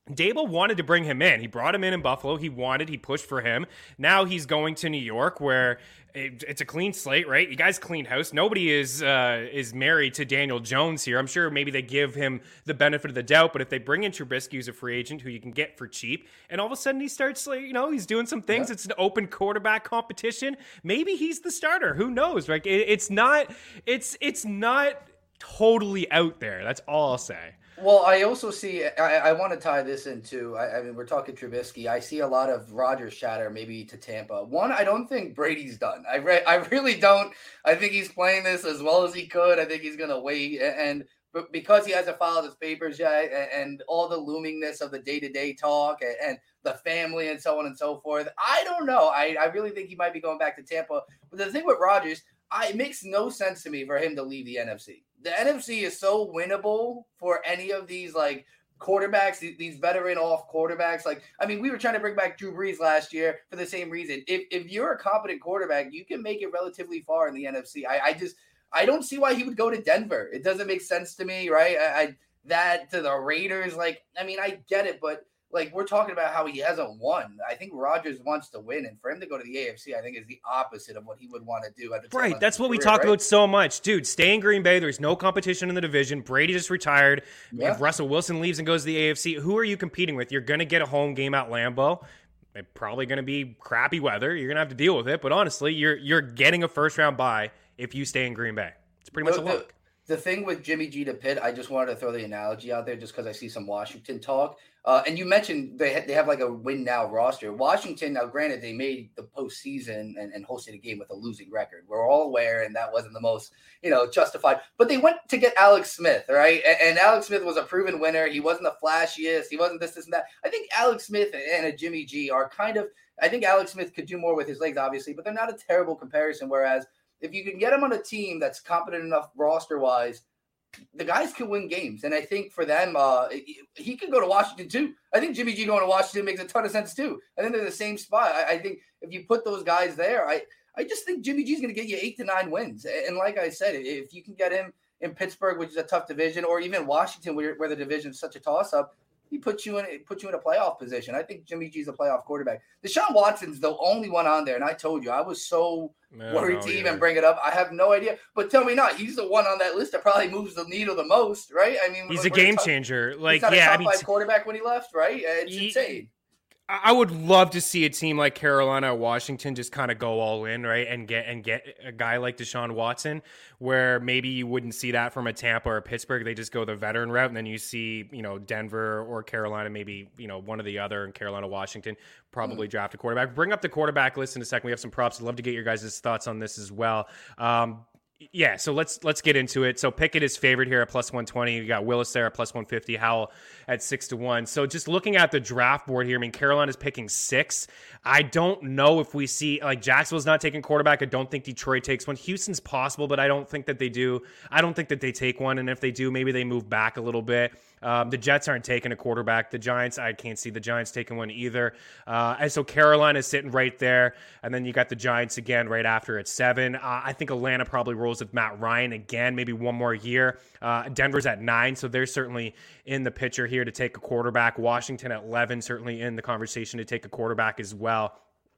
Dable wanted to bring him in. He brought him in in Buffalo. He wanted, he pushed for him. Now he's going to New York where it, it's a clean slate, right? You guys cleaned house. Nobody is uh, is married to Daniel Jones here. I'm sure maybe they give him the benefit of the doubt, but if they bring in Trubisky, who's a free agent who you can get for cheap, and all of a sudden he starts, like, you know, he's doing some things. Yeah. It's an open quarterback competition. Maybe he's the starter. Who knows? Like, it, it's not, it's it's not totally out there. That's all I'll say. Well, I also see, I, I want to tie this into, I, I mean, we're talking Trubisky. I see a lot of Rodgers chatter maybe to Tampa. One, I don't think Brady's done. I re- I really don't. I think he's playing this as well as he could. I think he's going to wait. And but because he hasn't filed his papers yet, and, and all the loomingness of the day-to-day talk and, and the family and so on and so forth, I don't know. I, I really think he might be going back to Tampa. But the thing with Rodgers, I, it makes no sense to me for him to leave the N F C. The N F C is so winnable for any of these like quarterbacks, these veteran off quarterbacks. Like, I mean, we were trying to bring back Drew Brees last year for the same reason. If if you're a competent quarterback, you can make it relatively far in the N F C. I, I just I don't see why he would go to Denver. It doesn't make sense to me, right? I, I that to the Raiders, like, I mean, I get it, but like, we're talking about how he hasn't won. I think Rodgers wants to win, and for him to go to the A F C, I think is the opposite of what he would want to do at the time. Right, that's what we talk about so much. Dude, stay in Green Bay. There's no competition in the division. Brady just retired. Yeah. If Russell Wilson leaves and goes to the A F C, who are you competing with? You're going to get a home game at Lambeau. It's probably going to be crappy weather. You're going to have to deal with it. But honestly, you're you're getting a first-round bye if you stay in Green Bay. It's pretty much the, a look. The, the thing with Jimmy G to Pitt, I just wanted to throw the analogy out there just because I see some Washington talk. Uh, and you mentioned they ha- they have like a win now roster. Washington, now granted, they made the postseason and, and hosted a game with a losing record. We're all aware, and that wasn't the most, you know, justified. But they went to get Alex Smith, right? And, and Alex Smith was a proven winner. He wasn't the flashiest. He wasn't this, this, and that. I think Alex Smith and a Jimmy G are kind of, I think Alex Smith could do more with his legs, obviously, but they're not a terrible comparison. Whereas if you can get him on a team that's competent enough roster-wise, the guys can win games. And I think for them, uh, he could go to Washington too. I think Jimmy G going to Washington makes a ton of sense too. I think they're the same spot. I, I think if you put those guys there, I, I just think Jimmy G is going to get you eight to nine wins. And like I said, if you can get him in Pittsburgh, which is a tough division, or even Washington, where, where the division is such a toss-up, he puts you in put you in a playoff position. I think Jimmy G's a playoff quarterback. Deshaun Watson's the only one on there, and I told you I was so no, worried no, to yeah. even bring it up. I have no idea, but tell me not. He's the one on that list that probably moves the needle the most, right? I mean, he's a game top, changer. Like, he's not yeah, a top I mean, five quarterback when he left, right? It's he, insane. I would love to see a team like Carolina or Washington just kind of go all in, right, and get and get a guy like Deshaun Watson, where maybe you wouldn't see that from a Tampa or a Pittsburgh. They just go the veteran route, and then you see, you know, Denver or Carolina, maybe, you know, one or the other, and Carolina, Washington probably mm. draft a quarterback. Bring up the quarterback list in a second. We have some props. I'd love to get your guys' thoughts on this as well. Um, Yeah, so let's let's get into it. So Pickett is favored here at plus one twenty. You got Willis there at plus one fifty, Howell at six to one. So just looking at the draft board here, I mean, Carolina's picking six. I don't know if we see, like, Jacksonville's not taking quarterback. I don't think Detroit takes one. Houston's possible, but I don't think that they do. I don't think that they take one, and if they do, maybe they move back a little bit. Um, the Jets aren't taking a quarterback. The Giants, I can't see the Giants taking one either. Uh, and so Carolina is sitting right there. And then you got the Giants again right after at seven. Uh, I think Atlanta probably rolls with Matt Ryan again, maybe one more year. Uh, Denver's at nine, so they're certainly in the picture here to take a quarterback. Washington at eleven, certainly in the conversation to take a quarterback as well.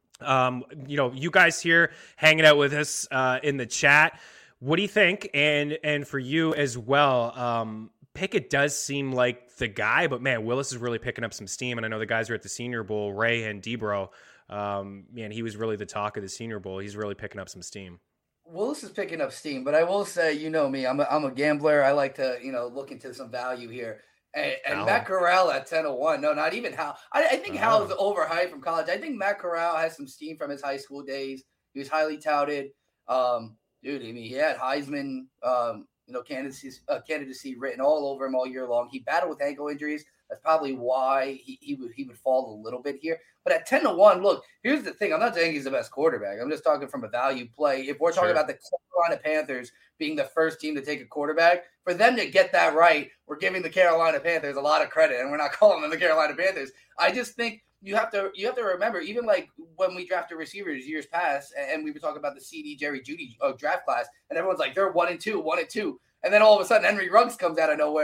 Um, you know, you guys here hanging out with us uh, in the chat, what do you think? And and for you as well, um, Pickett does seem like the guy, but man, Willis is really picking up some steam. And I know the guys are at the Senior Bowl, Ray and Debro. Um, man, he was really the talk of the Senior Bowl. He's really picking up some steam. Willis is picking up steam, but I will say, you know me, I'm a, I'm a gambler. I like to, you know, look into some value here. And, and Matt Corral at ten oh one. No, not even Howell. I, I think oh. Howell's overhyped from college. I think Matt Corral has some steam from his high school days. He was highly touted. Um, dude, I mean, he had Heisman, um, you know, candidacy, uh, candidacy written all over him all year long. He battled with ankle injuries. That's probably why he, he would he would fall a little bit here. But at ten to one, look, here's the thing. I'm not saying he's the best quarterback. I'm just talking from a value play. If we're talking sure. about the Carolina Panthers being the first team to take a quarterback, for them to get that right, we're giving the Carolina Panthers a lot of credit, and we're not calling them the Carolina Panthers. I just think you have to you have to remember, even like when we drafted receivers years past, and we were talking about the C D Jerry Jeudy uh, draft class, and everyone's like, they're one and two, one and two. And then all of a sudden, Henry Ruggs comes out of nowhere.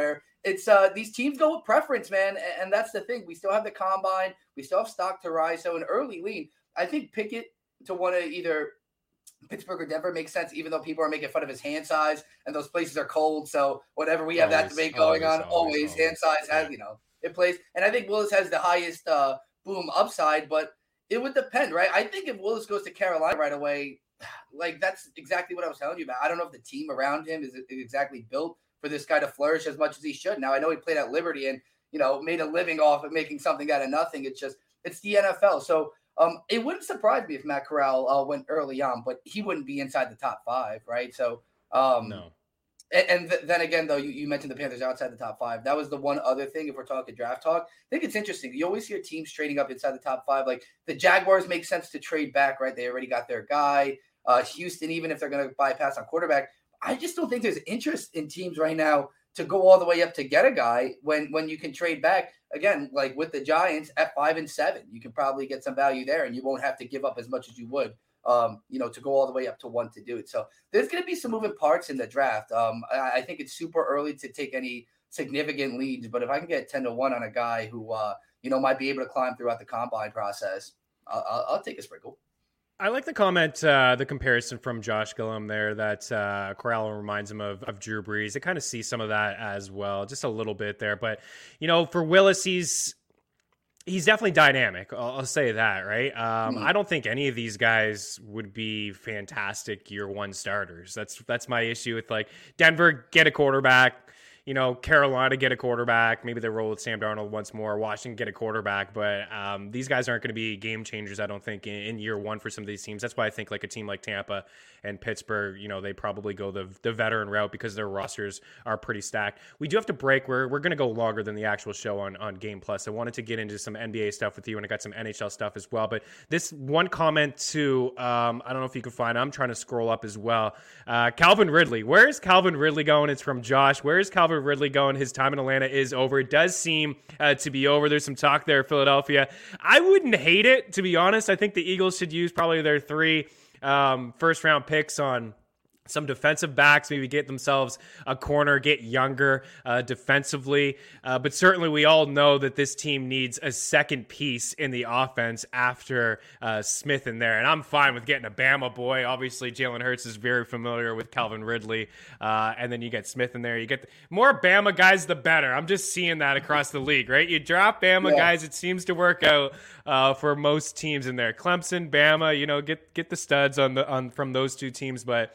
it's uh, these teams go with preference, man. And, and that's the thing. We still have the combine. We still have stock to rise. So an early lean, I think Pickett to want to either Pittsburgh or Denver makes sense, even though people are making fun of his hand size and those places are cold. So whatever we have always, that debate going always, on, always, always, always hand size has, you know, it plays. And I think Willis has the highest uh, boom upside, but it would depend, right? I think if Willis goes to Carolina right away, like that's exactly what I was telling you about. I don't know if the team around him is exactly built for this guy to flourish as much as he should. Now, I know he played at Liberty and, you know, made a living off of making something out of nothing. It's just, it's the N F L. So um, it wouldn't surprise me if Matt Corral uh, went early on, but he wouldn't be inside the top five, right? So, um, no. And, and th- then again, though, you, you mentioned the Panthers outside the top five. That was the one other thing, if we're talking draft talk. I think it's interesting. You always hear teams trading up inside the top five. Like the Jaguars make sense to trade back, right? They already got their guy. Uh, Houston, even if they're going to bypass on quarterback. I just don't think there's interest in teams right now to go all the way up to get a guy when, when you can trade back. Again, like with the Giants at five and seven, you can probably get some value there and you won't have to give up as much as you would. Um, you know, to go all the way up to one to do it. So there's going to be some moving parts in the draft. Um, I, I think it's super early to take any significant leads, but if I can get ten to one on a guy who, uh, you know, might be able to climb throughout the combine process, I'll, I'll, I'll take a sprinkle. I like the comment, uh, the comparison from Josh Gillum there that uh, Corral reminds him of, of Drew Brees. I kind of see some of that as well, just a little bit there. But, you know, for Willis, he's, He's definitely dynamic. I'll, I'll say that, right? Um, mm-hmm. I don't think any of these guys would be fantastic year one starters. That's that's my issue with like Denver, get a quarterback. You know, Carolina, get a quarterback. Maybe they roll with Sam Darnold once more. Washington, get a quarterback. But um, these guys aren't going to be game changers, I don't think, in, in year one for some of these teams. That's why I think like a team like Tampa and Pittsburgh, you know, they probably go the the veteran route because their rosters are pretty stacked. We do have to break. We're we're going to go longer than the actual show on, on Game Plus. I wanted to get into some N B A stuff with you, and I got some N H L stuff as well. But this one comment too, um, I don't know if you can find it. I'm trying to scroll up as well. Uh, Calvin Ridley. Where's Calvin Ridley going? It's from Josh. Where's Calvin Ridley going? His time in Atlanta is over. It does seem uh, to be over. There's some talk there, Philadelphia. I wouldn't hate it, to be honest. I think the Eagles should use probably their three um, first round picks on some defensive backs, maybe get themselves a corner, get younger uh, defensively. Uh, but certainly we all know that this team needs a second piece in the offense after uh, Smith in there. And I'm fine with getting a Bama boy. Obviously, Jalen Hurts is very familiar with Calvin Ridley. Uh, and then you get Smith in there. You get the, more Bama guys, the better. I'm just seeing that across the league, right? You drop Bama yeah. guys, it seems to work out uh, for most teams in there. Clemson, Bama, you know, get get the studs on the on from those two teams. But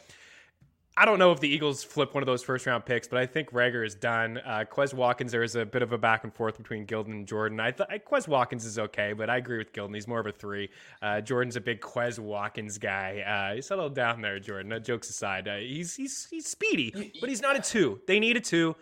I don't know if the Eagles flip one of those first round picks, but I think Reagor is done. Uh, Quez Watkins, there is a bit of a back and forth between Gilden and Jordan. I thought Quez Watkins is okay, but I agree with Gilden. He's more of a three. Uh, Jordan's a big Quez Watkins guy. Uh, he settled down there, Jordan. No, jokes aside, uh, he's he's he's speedy, but he's not a two. They need a two.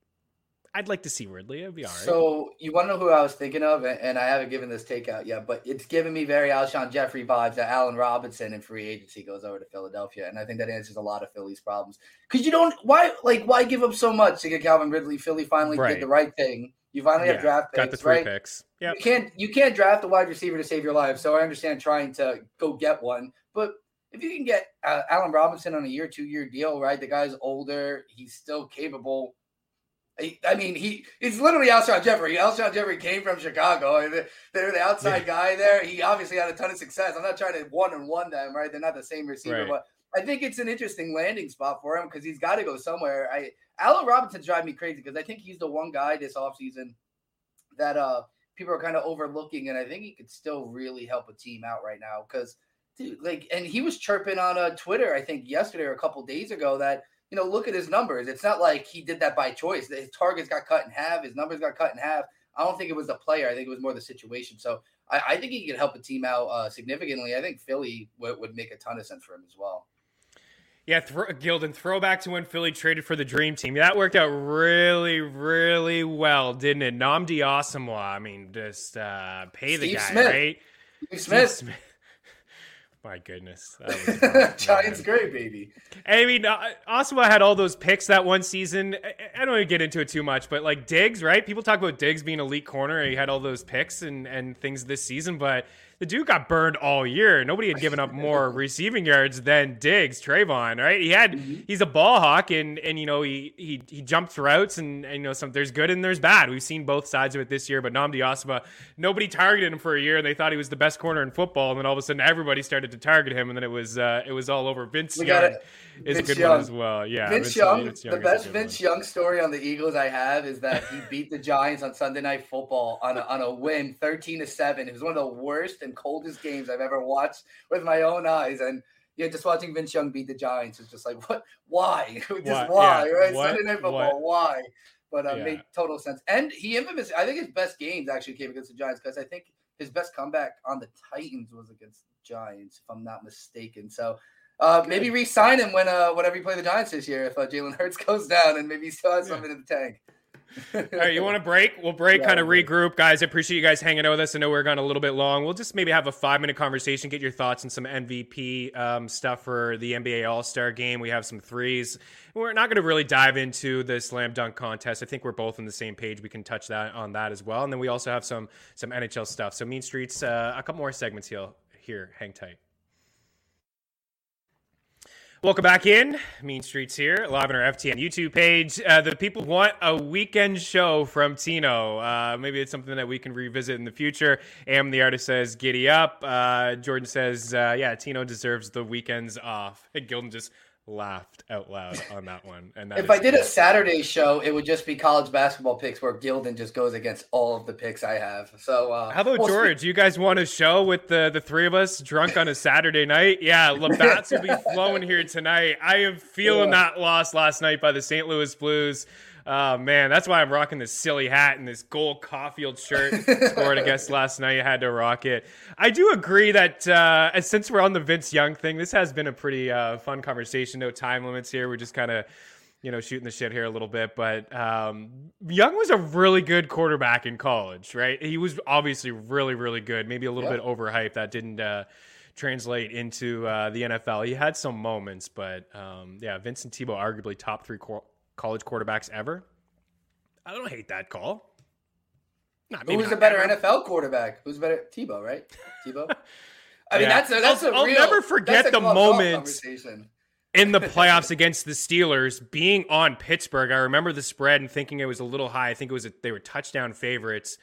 I'd like to see Ridley. It'd be all right. So you want to know who I was thinking of? And I haven't given this takeout yet, but it's giving me very Alshon Jeffrey vibes that Allen Robinson in free agency goes over to Philadelphia. And I think that answers a lot of Philly's problems. Because you don't – why like why give up so much to get Calvin Ridley? Philly finally right. did the right thing. You finally yeah, have draft picks, got the three right? picks. Yep. You can't, you can't draft a wide receiver to save your life. So I understand trying to go get one. But if you can get uh, Allen Robinson on a year, two-year deal, right? The guy's older. He's still capable. I mean, he it's literally Alshon Jeffrey. Alshon Jeffrey came from Chicago. They're the outside yeah. guy there. He obviously had a ton of success. I'm not trying to one and one them, right? They're not the same receiver, right. but I think it's an interesting landing spot for him because he's got to go somewhere. I Allen Robinson's driving me crazy because I think he's the one guy this offseason that uh people are kind of overlooking, and I think he could still really help a team out right now because, dude, like, and he was chirping on uh, Twitter, I think yesterday or a couple days ago that. You know, look at his numbers. It's not like he did that by choice. His targets got cut in half. His numbers got cut in half. I don't think it was the player. I think it was more the situation. So I, I think he could help a team out uh, significantly. I think Philly w- would make a ton of sense for him as well. Yeah, throw, Gilden, throwback to when Philly traded for the Dream Team. That worked out really, really well, didn't it? Nnamdi Asomugha, I mean, just uh, pay the Steve guy, Smith. right? Steve Smith. Steve Smith. My goodness. That was Giants great, baby. I mean, uh, Asomugha had all those picks that one season. I, I don't want to get into it too much, but like Diggs, right? People talk about Diggs being elite corner. He had all those picks and, and things this season, but the dude got burned all year. Nobody had given up more receiving yards than Diggs, Trayvon, right? He had, mm-hmm. he's a ball hawk, and and you know he he he jumps routes, and, and you know some there's good and there's bad. We've seen both sides of it this year. But Nnamdi Asomugha, nobody targeted him for a year, and they thought he was the best corner in football, and then all of a sudden everybody started to target him, and then it was uh, it was all over. Vince we Young is Vince a good Young. one as well. Yeah, Vince, Vince Young. Vince Young the best Vince one. Young story on the Eagles I have is that he beat the Giants on Sunday Night Football on a, on a win, thirteen to seven. It was one of the worst and coldest games I've ever watched with my own eyes, and yeah, just watching Vince Young beat the Giants is just like, what? Why? just what? why? Yeah. Right? What? Sunday Night Football. What? Why? But uh, yeah. made total sense. And he infamous. I think his best games actually came against the Giants because I think his best comeback on the Titans was against the Giants, if I'm not mistaken. So uh, maybe re-sign him when uh, whenever you play the Giants this year if uh, Jalen Hurts goes down and maybe he still has yeah. something in the tank. All right, you want to break? We'll break, yeah, kind of regroup. Guys, I appreciate you guys hanging out with us. I know we're going a little bit long. We'll just maybe have a five-minute conversation, get your thoughts on some M V P um, stuff for the N B A All-Star Game. We have some threes. We're not going to really dive into the slam dunk contest. I think we're both on the same page. We can touch that on that as well. And then we also have some some N H L stuff. So Mean Streets, uh, a couple more segments here. Here, hang tight. Welcome back in. Mean Streets here, live on our F T N YouTube page. Uh, the people want a weekend show from Tino. Uh, maybe it's something that we can revisit in the future. Am the artist says, giddy up. Uh, Jordan says, uh, yeah, Tino deserves the weekends off. And Gildan just laughed out loud on that one. And that if I did cool. a Saturday show, it would just be college basketball picks where Gildan just goes against all of the picks I have. So uh, how about well, George? Speak- you guys want a show with the, the three of us drunk on a Saturday night? Yeah, Labatt's will be flowing here tonight. I am feeling yeah. that loss last night by the Saint Louis Blues. Oh, man, that's why I'm rocking this silly hat and this gold Caulfield shirt. Scored, I guess, last night. I had to rock it. I do agree that uh, since we're on the Vince Young thing, this has been a pretty uh, fun conversation. No time limits here. We're just kind of, you know, shooting the shit here a little bit. But um, Young was a really good quarterback in college, right? He was obviously really, really good. Maybe a little yeah. bit overhyped. That didn't uh, translate into uh, the N F L. He had some moments, but um, yeah, Vincent Tebow, arguably top three quarterbacks. College quarterbacks ever. I don't hate that call. Not, Who's a better ever. N F L quarterback? Who's better? Tebow, right? Tebow. I mean, yeah. that's a, that's I'll, a I'll real. never forget the moment in the playoffs against the Steelers being on Pittsburgh. I remember the spread and thinking it was a little high. I think it was a, they were touchdown favorites.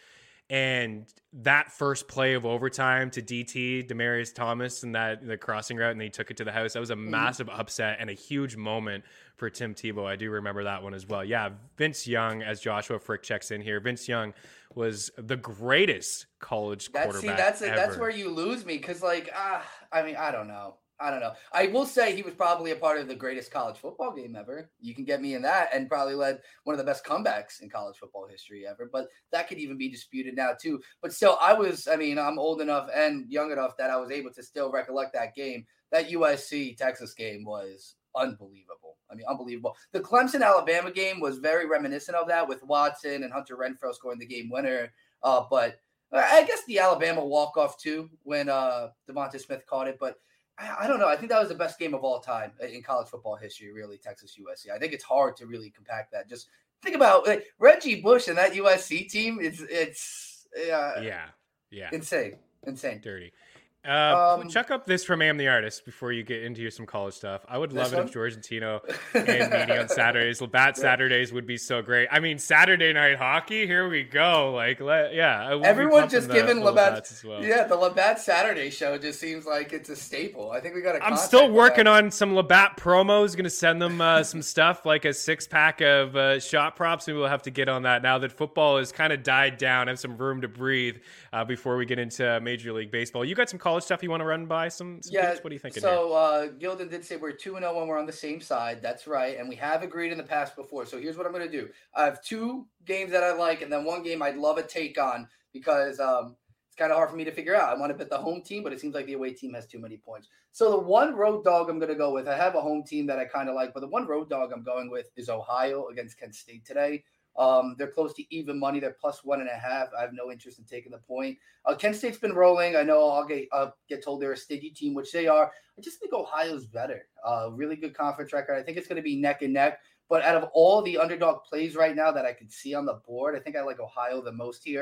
And that first play of overtime to D T, Demaryius Thomas, and that the crossing route, and they took it to the house. That was a massive upset and a huge moment for Tim Tebow. I do remember that one as well. Yeah, Vince Young, as Joshua Frick checks in here, Vince Young was the greatest college that's, quarterback see, that's ever. That's where you lose me because, like, ah, I mean, I don't know. I don't know. I will say he was probably a part of the greatest college football game ever. You can get me in that, and probably led one of the best comebacks in college football history ever. But that could even be disputed now too. But still, I was, I mean, I'm old enough and young enough that I was able to still recollect that game. That U S C Texas game was unbelievable. I mean, unbelievable. The Clemson Alabama game was very reminiscent of that with Watson and Hunter Renfrow scoring the game winner. Uh, but I guess the Alabama walk-off too when uh, Devonta Smith caught it. But I don't know. I think that was the best game of all time in college football history, really, Texas U S C. I think it's hard to really compact that. Just think about like, Reggie Bush and that U S C team. It's it's uh, yeah, yeah, insane, insane, dirty. Uh, um, chuck up this from Am the Artist before you get into some college stuff. I would love it one? if George and Tino and meeting on Saturdays. Labatt yeah. Saturdays would be so great. I mean, Saturday night hockey. Here we go. Like, let, yeah. Everyone just giving Labatt. Well. Yeah, the Labatt Saturday show just seems like it's a staple. I think we got to. I'm still working on some Labatt promos. Going to send them uh, some stuff like a six pack of uh, shot props. Maybe we'll have to get on that now that football has kind of died down. Have some room to breathe uh, before we get into Major League Baseball. You got some college stuff you want to run by some, some yeah, picks? What are you thinking so uh Gildan did say we're two and oh when we're on the same side. That's right, and we have agreed in the past before. So here's what I'm going to do. I have two games that I like and then one game I'd love a take on because um it's kind of hard for me to figure out. I want to bet the home team, but it seems like the away team has too many points. So the one road dog I'm going to go with, I have a home team that I kind of like, but the one road dog I'm going with is Ohio against Kent State today. Um, they're close to even money. They're plus one and a half. I have no interest in taking the point. Uh, Kent State's been rolling. I know I'll get uh, get told they're a stingy team, which they are. I just think Ohio's better. Uh, really good conference record. I think it's going to be neck and neck. But out of all the underdog plays right now that I could see on the board, I think I like Ohio the most here.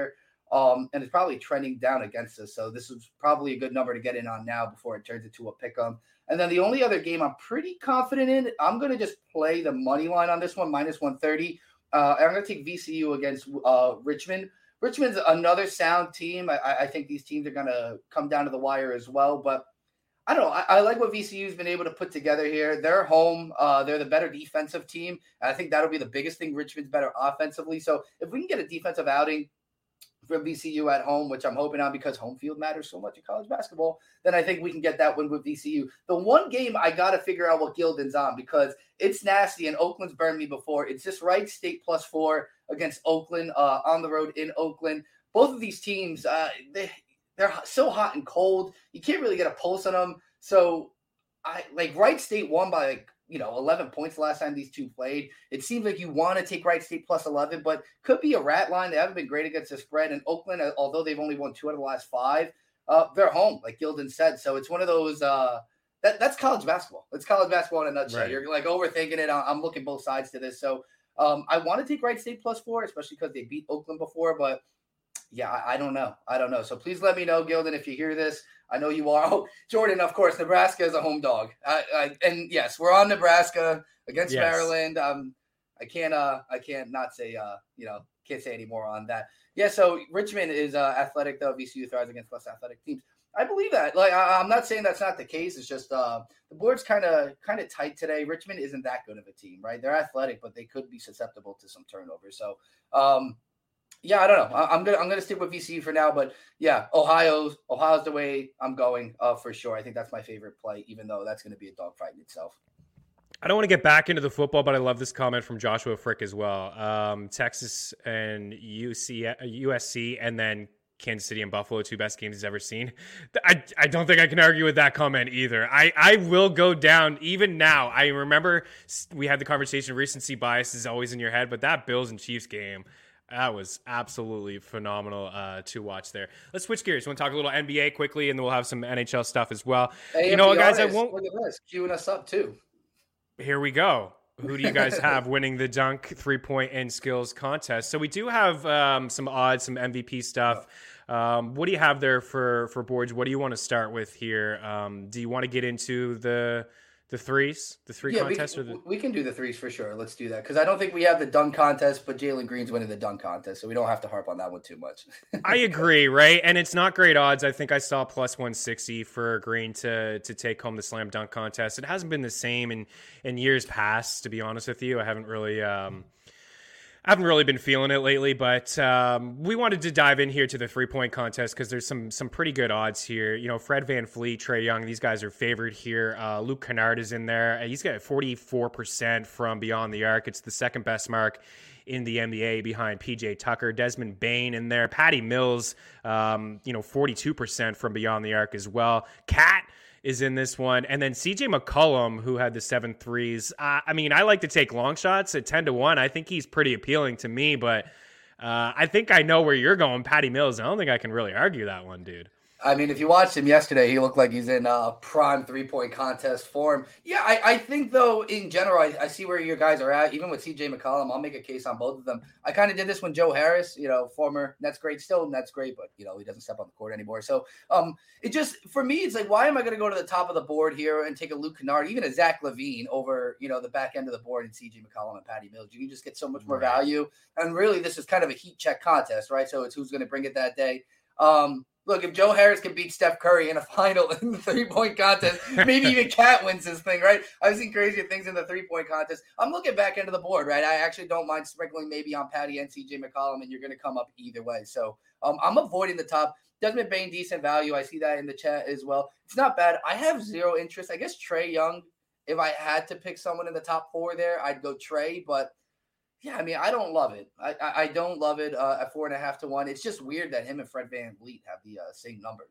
Um, and it's probably trending down against us. So this is probably a good number to get in on now before it turns into a pick 'em. And then the only other game I'm pretty confident in, I'm going to just play the money line on this one, minus one thirty. Uh, I'm going to take V C U against uh, Richmond. Richmond's another sound team. I, I think these teams are going to come down to the wire as well. But I don't know. I, I like what V C U's been able to put together here. They're home. Uh, they're the better defensive team. And I think that'll be the biggest thing. Richmond's better offensively. So if we can get a defensive outing for V C U at home, which I'm hoping on because home field matters so much in college basketball, then I think we can get that win with V C U. The one game I got to figure out what Gildan's on because it's nasty and Oakland's burned me before. It's just Wright State plus four against Oakland uh, on the road in Oakland. Both of these teams, uh, they, they're so hot and cold. You can't really get a pulse on them. So I like Wright State won by like, you know, eleven points the last time these two played. It seems like you want to take Wright State plus eleven, but could be a rat line. They haven't been great against the spread. And Oakland, although they've only won two out of the last five, uh, they're home, like Gildan said. So it's one of those uh, that that's college basketball. It's college basketball in a nutshell. Right. You're like overthinking it. I'm looking both sides to this. So um, I want to take Wright State plus four, especially because they beat Oakland before. But yeah, I, I don't know. I don't know. So please let me know, Gildan, if you hear this. I know you are. Oh, Jordan, of course, Nebraska is a home dog. I, I, and yes, we're on Nebraska against yes. Maryland. Um, I can't, uh, I can't not say, uh, you know, can't say any more on that. Yeah. So Richmond is uh, athletic though. V C U thrives against less athletic teams. I believe that. Like, I, I'm not saying that's not the case. It's just uh, the board's kind of, kind of tight today. Richmond isn't that good of a team, right? They're athletic, but they could be susceptible to some turnovers. So, um, yeah, I don't know. I, I'm gonna I'm gonna stick with V C U for now, but yeah, Ohio's Ohio's the way I'm going uh, for sure. I think that's my favorite play, even though that's going to be a dogfight in itself. I don't want to get back into the football, but I love this comment from Joshua Frick as well. Um, Texas and U C, U S C, and then Kansas City and Buffalo, two best games he's ever seen. I, I don't think I can argue with that comment either. I, I will go down even now. I remember we had the conversation, recency bias is always in your head, but that Bills and Chiefs game, that was absolutely phenomenal uh, to watch there. Let's switch gears. We want to talk a little N B A quickly, and then we'll have some N H L stuff as well. Hey, you know what, guys? I won't. Look at this, queuing us up too. Here we go. Who do you guys have winning the dunk, three-point, and skills contest? So we do have um, some odds, some M V P stuff. Um, what do you have there for for boards? What do you want to start with here? Um, do you want to get into the the threes, the three yeah, contests? We, or the... we can do the threes for sure. Let's do that because I don't think we have the dunk contest, but Jalen Green's winning the dunk contest, so we don't have to harp on that one too much. I agree, right? And it's not great odds. I think I saw plus one sixty for Green to to take home the slam dunk contest. It hasn't been the same in in years past, to be honest with you. I haven't really. Um, I haven't really been feeling it lately, but um, we wanted to dive in here to the three-point contest because there's some some pretty good odds here. You know, Fred VanVleet, Trae Young, these guys are favored here. Uh, Luke Kennard is in there. He's got forty-four percent from beyond the arc. It's the second best mark in the N B A behind P J Tucker. Desmond Bane in there. Patty Mills, um, you know, forty-two percent from beyond the arc as well. Cat is in this one. And then C J McCollum, who had the seven threes. Uh, I mean, I like to take long shots at ten to one. I think he's pretty appealing to me, but uh, I think I know where you're going, Patty Mills. I don't think I can really argue that one, dude. I mean, if you watched him yesterday, he looked like he's in uh, prime three-point contest form. Yeah, I, I think, though, in general, I, I see where your guys are at. Even with C J McCollum, I'll make a case on both of them. I kind of did this when Joe Harris, you know, former Nets great, still Nets great, but, you know, he doesn't step on the court anymore. So um, it just, for me, it's like, why am I going to go to the top of the board here and take a Luke Kennard, even a Zach LaVine over, you know, the back end of the board and C J McCollum and Patty Mills? You can just get so much more right. value. And really, this is kind of a heat check contest, right? So it's who's going to bring it that day. Um, Look, if Joe Harris can beat Steph Curry in a final in the three-point contest, maybe even Cat wins this thing, right? I've seen crazier things in the three-point contest. I'm looking back into the board, right? I actually don't mind sprinkling maybe on Patty and C J McCollum, and you're going to come up either way. So um, I'm avoiding the top. Desmond Bane, decent value. I see that in the chat as well. It's not bad. I have zero interest. I guess Trae Young, if I had to pick someone in the top four there, I'd go Trae, but yeah, I mean, I don't love it. I I, I don't love it uh, at four and a half to one. It's just weird that him and Fred VanVleet have the uh, same number too.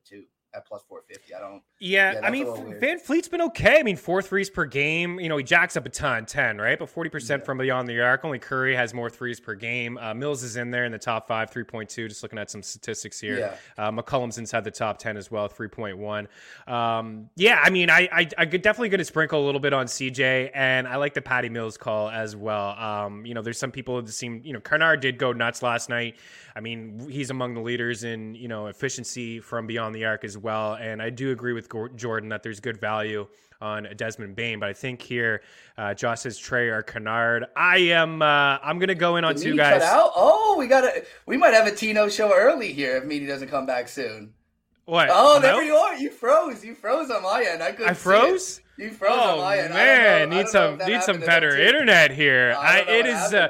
at plus four fifty. I don't. Yeah, Yeah, I that's a mean, little weird. Van Fleet's been okay. I mean, four threes per game. You know, he jacks up a ton, ten, right? But forty percent Yeah. from beyond the arc. Only Curry has more threes per game. Uh, Mills is in there in the top five, three point two. Just looking at some statistics here. Yeah. Uh, McCollum's inside the top ten as well, three point one. Um, yeah, I mean, I, I, I could definitely going to sprinkle a little bit on C J, and I like the Patty Mills call as well. Um, you know, there's some people that seem, you know, Kennard did go nuts last night. I mean, he's among the leaders in, you know, efficiency from beyond the arc as well. And I do agree with Jordan that there's good value on Desmond Bane, but I think here, uh, Josh says Trey or Kennard. I am, uh, I'm going to go in on Did two Meany guys. cut out? Oh, we got to, we might have a Tino show early here if Meany doesn't come back soon. What? Oh, there no? you are. You froze. You froze on my end. I couldn't I see froze? it. You froze Oh, on my end. man. I don't know, I need don't some, know if that need some happened to them better too. internet here. I I, don't know it what is, happened. uh,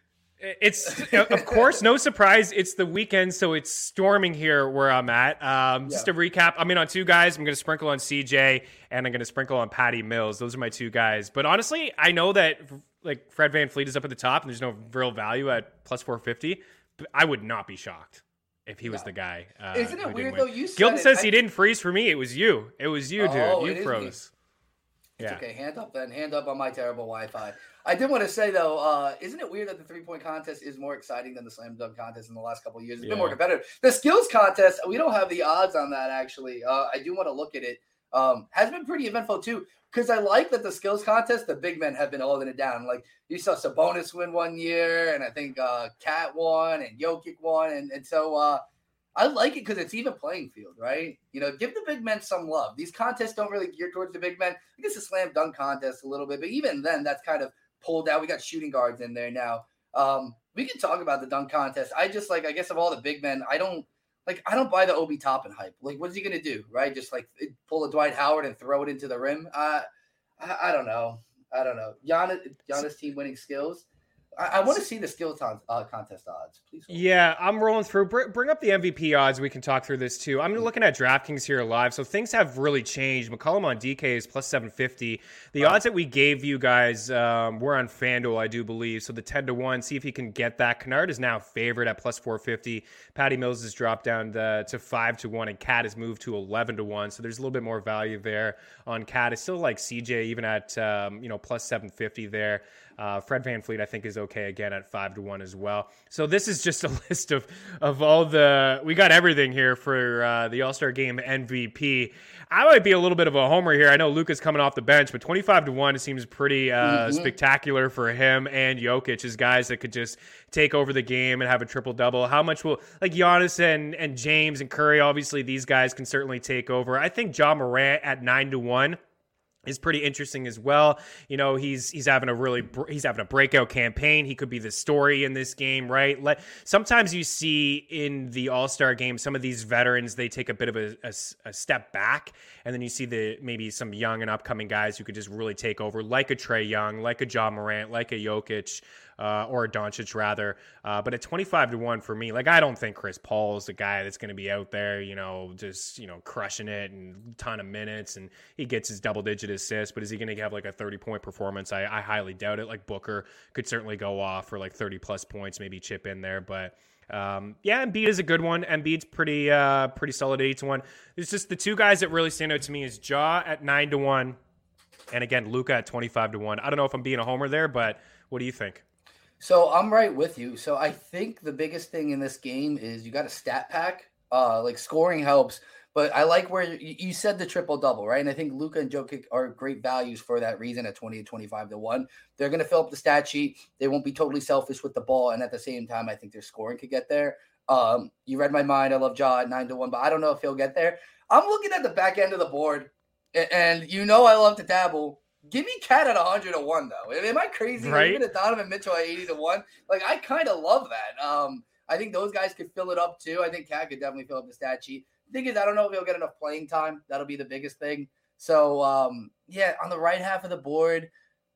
It's, of course, no surprise. It's the weekend, so it's storming here where I'm at. Um, just Yeah. to recap, I'm in on two guys. I'm going to sprinkle on C J, and I'm going to sprinkle on Patty Mills. Those are my two guys. But honestly, I know that like Fred VanVleet is up at the top, and there's no real value at plus four fifty. But I would not be shocked if he was No. the guy. Uh, Isn't it who didn't weird, win. though? You said Gilton it. says I- he didn't freeze for me. It was you. It was you, dude. Oh, you it is me. froze. It's Yeah. okay. Hand up then. Hand up on my terrible Wi-Fi. I did want to say, though, uh, isn't it weird that the three-point contest is more exciting than the slam dunk contest in the last couple of years? It's Yeah. been more competitive. The skills contest, we don't have the odds on that, actually. Uh, I do want to look at it. Um, has been pretty eventful, too, because I like that the skills contest, the big men have been holding it down. Like, you saw Sabonis win one year, and I think uh, Cat won, and Jokic won. And, and so uh, I like it because it's even playing field, right? You know, give the big men some love. These contests don't really gear towards the big men. I guess the slam dunk contest a little bit, but even then, that's kind of pulled out. We got shooting guards in there now. Um, we can talk about the dunk contest. I just like, I guess of all the big men, I don't like, I don't buy the Obi Toppin hype. Like, what's he going to do? Right. Just like pull a Dwight Howard and throw it into the rim. Uh, I, I don't know. I don't know. Giannis, Giannis team winning skills. I, I want to see the skill ton, uh, contest odds, please. Hold. Yeah, I'm rolling through. Br- bring up the M V P odds. We can talk through this too. I'm looking at DraftKings here live, so things have really changed. McCollum on D K is plus seven fifty. The Wow. odds that we gave you guys um, were on FanDuel, I do believe. So the ten to one. See if he can get that. Kennard is now favored at plus four fifty. Patty Mills has dropped down to, to five to one, and Cat has moved to eleven to one. So there's a little bit more value there on Cat. It's still like C J, even at um, you know plus seven fifty there. Uh, Fred VanVleet, I think, is okay again at five to one as well. So this is just a list of of all the we got everything here for uh, the All-Star Game M V P. I might be a little bit of a homer here. I know Luka's coming off the bench, but twenty-five to one seems pretty uh, Mm-hmm. spectacular for him and Jokic as guys that could just take over the game and have a triple double. How much will like Giannis and and James and Curry? Obviously, these guys can certainly take over. I think Ja Morant at nine to one is pretty interesting as well. You know, he's he's having a really he's having a breakout campaign. He could be the story in this game, right? Let, sometimes you see in the All-Star game some of these veterans, they take a bit of a, a, a step back, and then you see the maybe some young and upcoming guys who could just really take over, like a Trae Young, like a Ja Morant, like a Jokic. Uh, or a Doncic rather, uh, but at twenty-five to one for me, like I don't think Chris Paul is the guy that's going to be out there, you know, just you know crushing it and ton of minutes, and he gets his double digit assists. But is he going to have like a thirty point performance? I, I highly doubt it. Like Booker could certainly go off for like thirty plus points, maybe chip in there, but. Um, yeah, Embiid is a good one. Embiid's pretty, uh, pretty solid eight to one. It's just the two guys that really stand out to me is Ja at nine to one, and again Luka at twenty-five to one. I don't know if I'm being a homer there, but what do you think? So I'm right with you. So I think the biggest thing in this game is you got a stat pack. Uh, like scoring helps, but I like where you, you said the triple double, right? And I think Luka and Jokic are great values for that reason at twenty to twenty-five to one. They're going to fill up the stat sheet. They won't be totally selfish with the ball. And at the same time, I think their scoring could get there. Um, you read my mind. I love Ja at nine to one, but I don't know if he'll get there. I'm looking at the back end of the board, and, and you know I love to dabble. Give me Cat at one hundred to one, though. Am I crazy? Right? Even at Donovan Mitchell at eighty to one. Like, I kind of love that. Um, I think those guys could fill it up, too. I think Cat could definitely fill up the stat sheet. The thing is, I don't know if he'll get enough playing time. That'll be the biggest thing. So, um, yeah, on the right half of the board,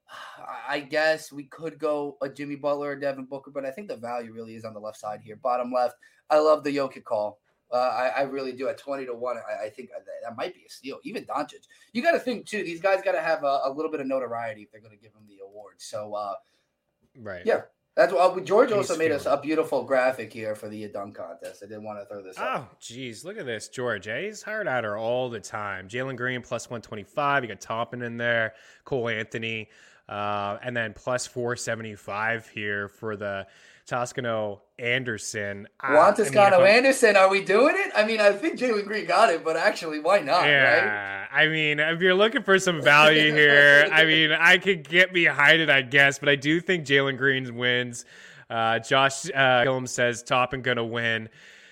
I guess we could go a Jimmy Butler or Devin Booker, but I think the value really is on the left side here. Bottom left, I love the Jokic call. Uh, I, I really do. At twenty to one, I, I think that, that might be a steal. Even Doncic. You got to think, too, these guys got to have a, a little bit of notoriety if they're going to give him the award. So, uh, Right. yeah, That's what George also He's made us feeling a beautiful graphic here for the dunk contest. I didn't want to throw this Oh, up. geez. Look at this, George. Eh? He's hard at her all the time. Jalen Green plus one twenty-five. You got Toppin in there, Cole Anthony, uh, and then plus four seventy-five here for the Toscano Anderson. Juan Uh, I mean, Toscano if I'm- Anderson, are we doing it? I mean, I think Jalen Green got it, but actually, why not, right? Yeah, I mean, if you're looking for some value here, I mean, I could get behind it, I guess, but I do think Jalen Green wins. Uh, Josh uh, Gillum says Toppin gonna win.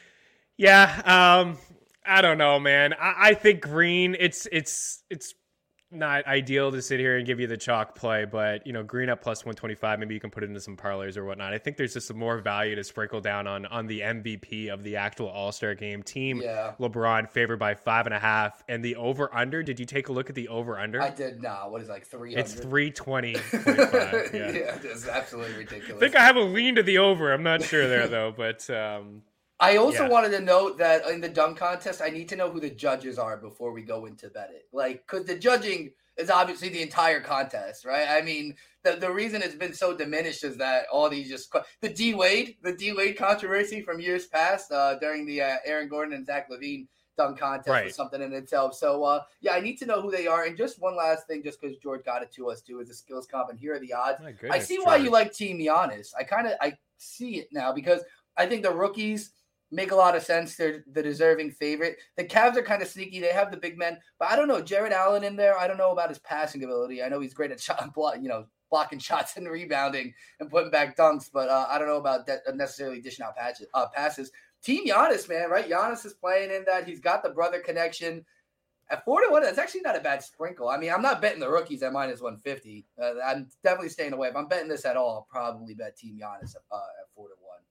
Yeah, um, I don't know, man. I, I think Green. It's it's it's not ideal to sit here and give you the chalk play, but you know, Green up plus one twenty-five. Maybe you can put it into some parlays or whatnot. I think there's just some more value to sprinkle down on on the M V P of the actual All Star game. Team Yeah. LeBron favored by five and a half, and the over under. Did you take a look at the over under? I did not. What is it, like three hundred? It's three twenty point five. Yeah. Yeah, it's absolutely I ridiculous. think I have a lean to the over. I'm not sure there though, but um, I also Yeah. wanted to note that in the dunk contest, I need to know who the judges are before we go into bet it. Like, because the judging is obviously the entire contest, right? I mean, the, the reason it's been so diminished is that all these just the D Wade, the D Wade controversy from years past uh, during the uh, Aaron Gordon and Zach LaVine dunk contest Right. was something in itself. So, uh, yeah, I need to know who they are. And just one last thing, just because George got it to us too, is the skills comp, and here are the odds. my I goodness, see why you George. like Team Giannis. I kind of I see it now because I think the rookies make a lot of sense. They're the deserving favorite. The Cavs are kind of sneaky. They have the big men, but I don't know. Jared Allen in there. I don't know about his passing ability. I know he's great at shot block, you know, blocking shots and rebounding and putting back dunks, but uh, I don't know about that necessarily dishing out patches, uh, passes. Team Giannis, man, right? Giannis is playing in that. He's got the brother connection. At four to one, that's actually not a bad sprinkle. I mean, I'm not betting the rookies at minus one fifty. Uh, I'm definitely staying away. If I'm betting this at all, I'll probably bet Team Giannis uh, at four to one.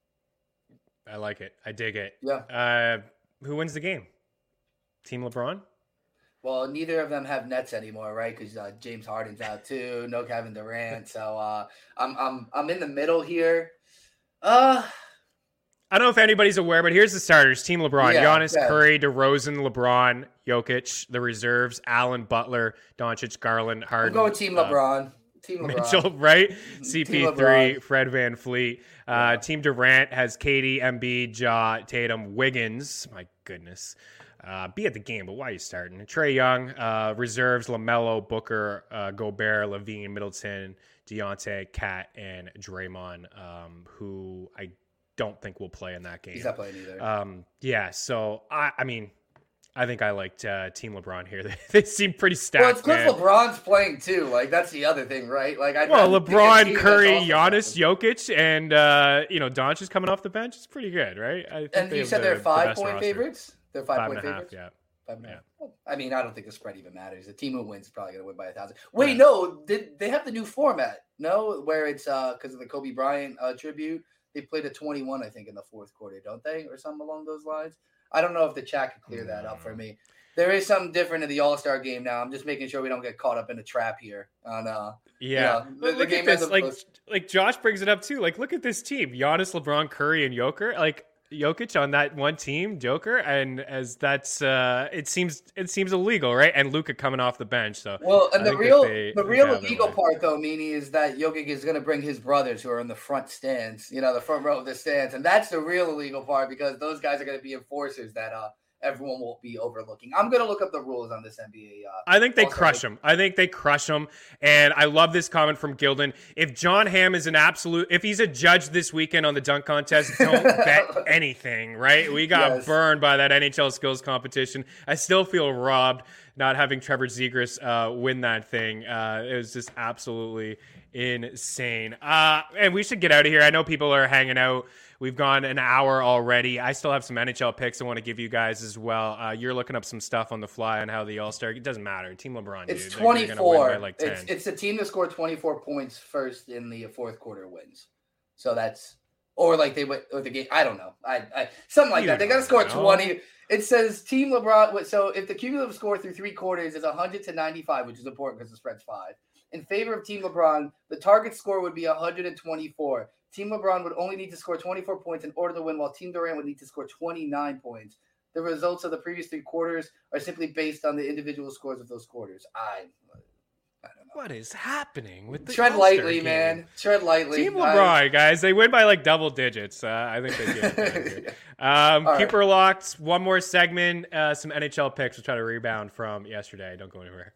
I like it. I dig it. Yeah. Uh, who wins the game? Team LeBron? Well, neither of them have nets anymore, right? Because uh, James Harden's out too. No Kevin Durant. So uh, I'm I'm I'm in the middle here. Uh I don't know if anybody's aware, but here's the starters. Team LeBron. Yeah, Giannis, yeah. Curry, DeRozan, LeBron, Jokic. The reserves, Allen, Butler, Doncic, Garland, I'm Harden. going Team uh, LeBron. Team LeBron. Mitchell, right? Team C P three, LeBron. Fred Van Fleet. Uh, Yeah. Team Durant has Katie, Embiid, Ja, Tatum, Wiggins. My goodness. Uh, be at the game, but why are you starting? Trey Young, uh, reserves, LaMelo, Booker, uh, Gobert, Levine, Middleton, Deontay, Cat, and Draymond, um, who I don't think will play in that game. He's not playing either. Um, yeah, so I, I mean, I think I liked uh, Team LeBron here. They, they seem pretty stacked. well, it's because man. LeBron's playing too. Like that's the other thing, right? Like I Well, I think a LeBron, team that's Curry, also Giannis, talented. Jokic, and uh, you know Doncic coming off the bench. It's pretty good, right? I think And they you have said the- they're the five best point roster. favorites. They're five, Five point and a half, favorites. yeah. Five and a Yeah. half. Well, I mean, I don't think the spread even matters. The team who wins is probably going to win by a thousand. Wait, no, did they have the new format? No, where it's uh because of the Kobe Bryant uh, tribute. They played a twenty-one, I think, in the fourth quarter, don't they, or something along those lines? I don't know if the chat can clear that up for Mm. me. There is something different in the All Star game now. I'm just making sure we don't get caught up in a trap here. On uh, Yeah, Yeah, But the- the look game at this. has a- Like, like Josh brings it up too. Like, look at this team: Giannis, LeBron, Curry, and Joker. Like Jokic on that one team, Joker, and as that's uh, it seems it seems illegal, right? And Luka coming off the bench. So Well, and I the think that real they- the they real have their illegal way. part though, meaning is that Jokic is going to bring his brothers who are in the front stands, you know, the front row of the stands, and that's the real illegal part because those guys are going to be enforcers that uh everyone will be overlooking. I'm going to look up the rules on this N B A. Uh, I think they Also, crush like- him. I think they crush him. And I love this comment from Gildan. If John Hamm is an absolute, if he's a judge this weekend on the dunk contest, don't bet anything, right? We got Yes. burned by that N H L skills competition. I still feel robbed not having Trevor Zegras uh, win that thing. Uh, it was just absolutely insane. Uh, and we should get out of here. I know people are hanging out. We've gone an hour already. I still have some N H L picks I want to give you guys as well. Uh, you're looking up some stuff on the fly on how the All-Star, it doesn't matter. Team LeBron, it's dude. They're- they're gonna win twenty-four. by like ten. it's it's the team that scored twenty-four points first in the fourth quarter wins. So that's or like they went or the game. I don't know. I, I something like You that. They got to score don't know. twenty. It says Team LeBron. So if the cumulative score through three quarters is one hundred to ninety-five, which is important because the spread's five, in favor of Team LeBron, the target score would be one hundred twenty-four. Team LeBron would only need to score twenty-four points in order to win, while Team Durant would need to score twenty-nine points. The results of the previous three quarters are simply based on the individual scores of those quarters. I, I don't know. What is happening with the Tread All-Star lightly, game? man. Tread lightly. Team LeBron, I... guys. They win by like double digits. Uh, I think they did. um, keep her locked. One more segment. Uh, some N H L picks. We'll try to rebound from yesterday. Don't go anywhere.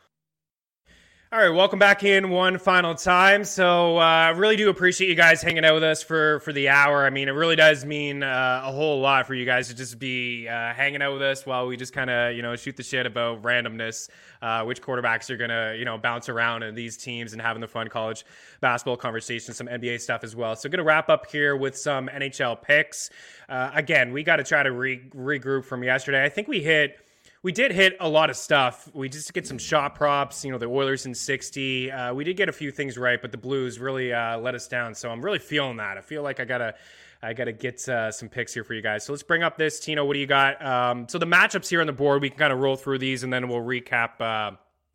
All right, welcome back in one final time. So I uh, really do appreciate you guys hanging out with us for, for the hour. I mean, it really does mean uh, a whole lot for you guys to just be uh, hanging out with us while we just kind of, you know, shoot the shit about randomness, uh, which quarterbacks are going to, you know, bounce around in these teams and having the fun college basketball conversation, some N B A stuff as well. So going to wrap up here with some N H L picks. Uh, again, we got to try to re- regroup from yesterday. I think we hit... We did hit a lot of stuff. We just get some shot props, you know, the Oilers in sixty. Uh, we did get a few things right, but the Blues really uh, let us down. So I'm really feeling that. I feel like I gotta, I gotta get uh, some picks here for you guys. So let's bring up this. Tino, what do you got? Um, so the matchups here on the board, we can kind of roll through these, and then we'll recap uh,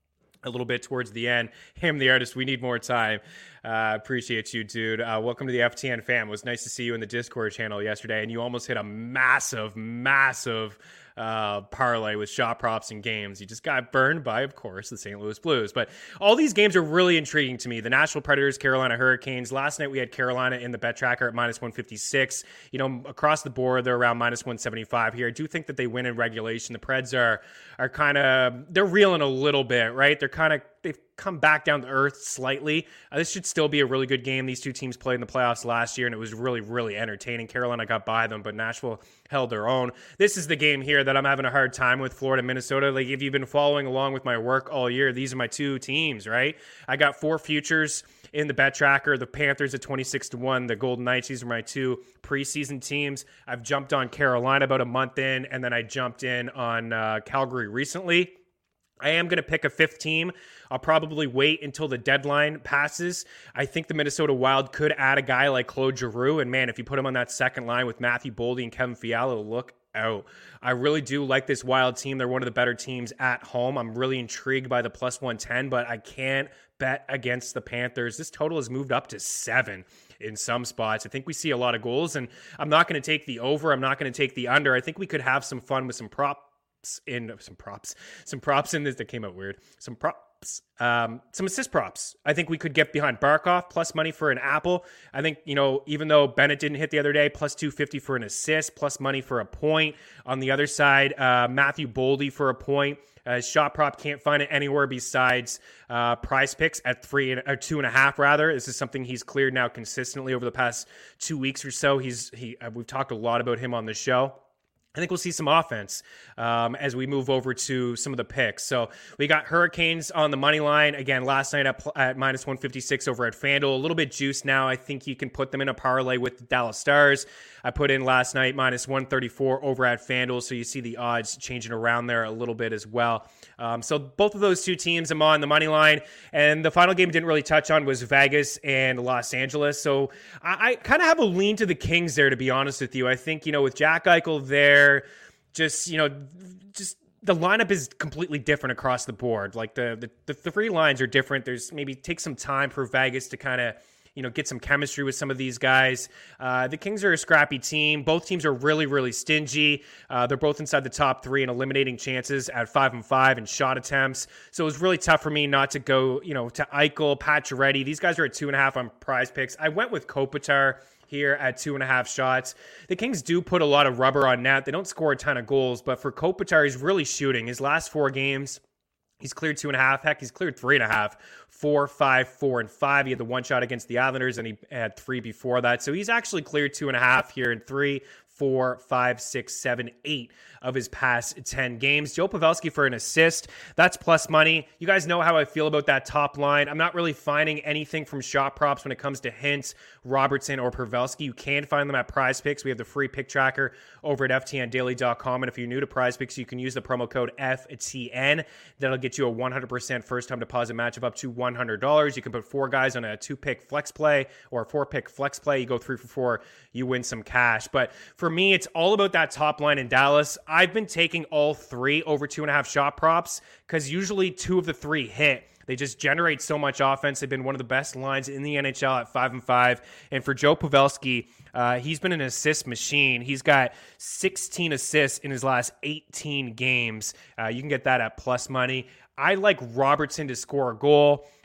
a little bit towards the end. Him, the artist, we need more time. Uh, appreciate you, dude. Uh, welcome to the F T N fam. It was nice to see you in the Discord channel yesterday, and you almost hit a massive, massive uh, parlay with shot props and games. You just got burned by, of course, the Saint Louis Blues. But all these games are really intriguing to me. The Nashville Predators, Carolina Hurricanes. Last night we had Carolina in the bet tracker at minus one fifty-six. You know, across the board, they're around minus one seventy-five here. I do think that they win in regulation. The Preds are are kind of, they're reeling a little bit, right? They're kind of, they've come back down to earth slightly. Uh, this should still be a really good game. These two teams played in the playoffs last year, and it was really, really entertaining. Carolina got by them, but Nashville held their own. This is the game here that I'm having a hard time with, Florida, Minnesota. Like, if you've been following along with my work all year, these are my two teams, right? I got four futures in the bet tracker. The Panthers at twenty-six to one, the Golden Knights. These are my two preseason teams. I've jumped on Carolina about a month in, and then I jumped in on uh, Calgary recently. I am going to pick a fifth team. I'll probably wait until the deadline passes. I think the Minnesota Wild could add a guy like Claude Giroux. And man, if you put him on that second line with Matthew Boldy and Kevin Fiala, look out. I really do like this Wild team. They're one of the better teams at home. I'm really intrigued by the plus one ten, but I can't bet against the Panthers. This total has moved up to seven in some spots. I think we see a lot of goals, and I'm not going to take the over. I'm not going to take the under. I think we could have some fun with some prop in some props, some props in this that came out weird. Some props, um, some assist props. I think we could get behind Barkov plus money for an apple. I think, you know, even though Bennett didn't hit the other day, plus two fifty for an assist, plus money for a point. On the other side, uh, Matthew Boldy for a point. Uh, shot prop, can't find it anywhere besides uh, Prize Picks at three and or two and a half. Rather, this is something he's cleared now consistently over the past two weeks or so. He's he. Uh, we've talked a lot about him on the show. I think we'll see some offense um, as we move over to some of the picks. So we got Hurricanes on the money line. Again, last night at, at minus one fifty-six over at FanDuel. A little bit juiced now. I think you can put them in a parlay with the Dallas Stars. I put in last night minus one thirty-four over at FanDuel. So you see the odds changing around there a little bit as well. Um, so both of those two teams I'm on the money line. And the final game I didn't really touch on was Vegas and Los Angeles. So I, I kind of have a lean to the Kings there, to be honest with you. I think, you know, with Jack Eichel there, just, you know, just the lineup is completely different across the board. Like the, the, the three lines are different. There's maybe take some time for Vegas to kind of, you know, get some chemistry with some of these guys. Uh, the Kings are a scrappy team. Both teams are really, really stingy. Uh, they're both inside the top three in eliminating chances at five and five and shot attempts. So it was really tough for me not to go, you know, to Eichel, Pacioretty. These guys are at two and a half on Prize Picks. I went with Kopitar here at two and a half shots. The Kings do put a lot of rubber on net. They don't score a ton of goals, but for Kopitar, he's really shooting. His last four games, he's cleared two and a half. Heck, he's cleared three and a half. Four, five, four, and five. He had the one shot against the Islanders, and he had three before that. So he's actually cleared two and a half here in three, four, five, six, seven, eight of his past ten games. Joe Pavelski for an assist. That's plus money. You guys know how I feel about that top line. I'm not really finding anything from shot props when it comes to Hintz, Robertson, or Pavelski. You can find them at Prize Picks. We have the free pick tracker over at F T N daily dot com. And if you're new to Prize Picks, you can use the promo code F T N. That'll get you a one hundred percent first-time deposit match of up to one hundred dollars. You can put four guys on a two-pick flex play or a four-pick flex play. You go three for four, you win some cash. But for me, it's all about that top line in Dallas. I've been taking all three over two and a half shot props because usually two of the three hit. They just generate so much offense. They've been one of the best lines in the N H L at five and five. And for Joe Pavelski, uh, he's been an assist machine. He's got sixteen assists in his last eighteen games. Uh, you can get that at plus money. I like Robertson to score a goal.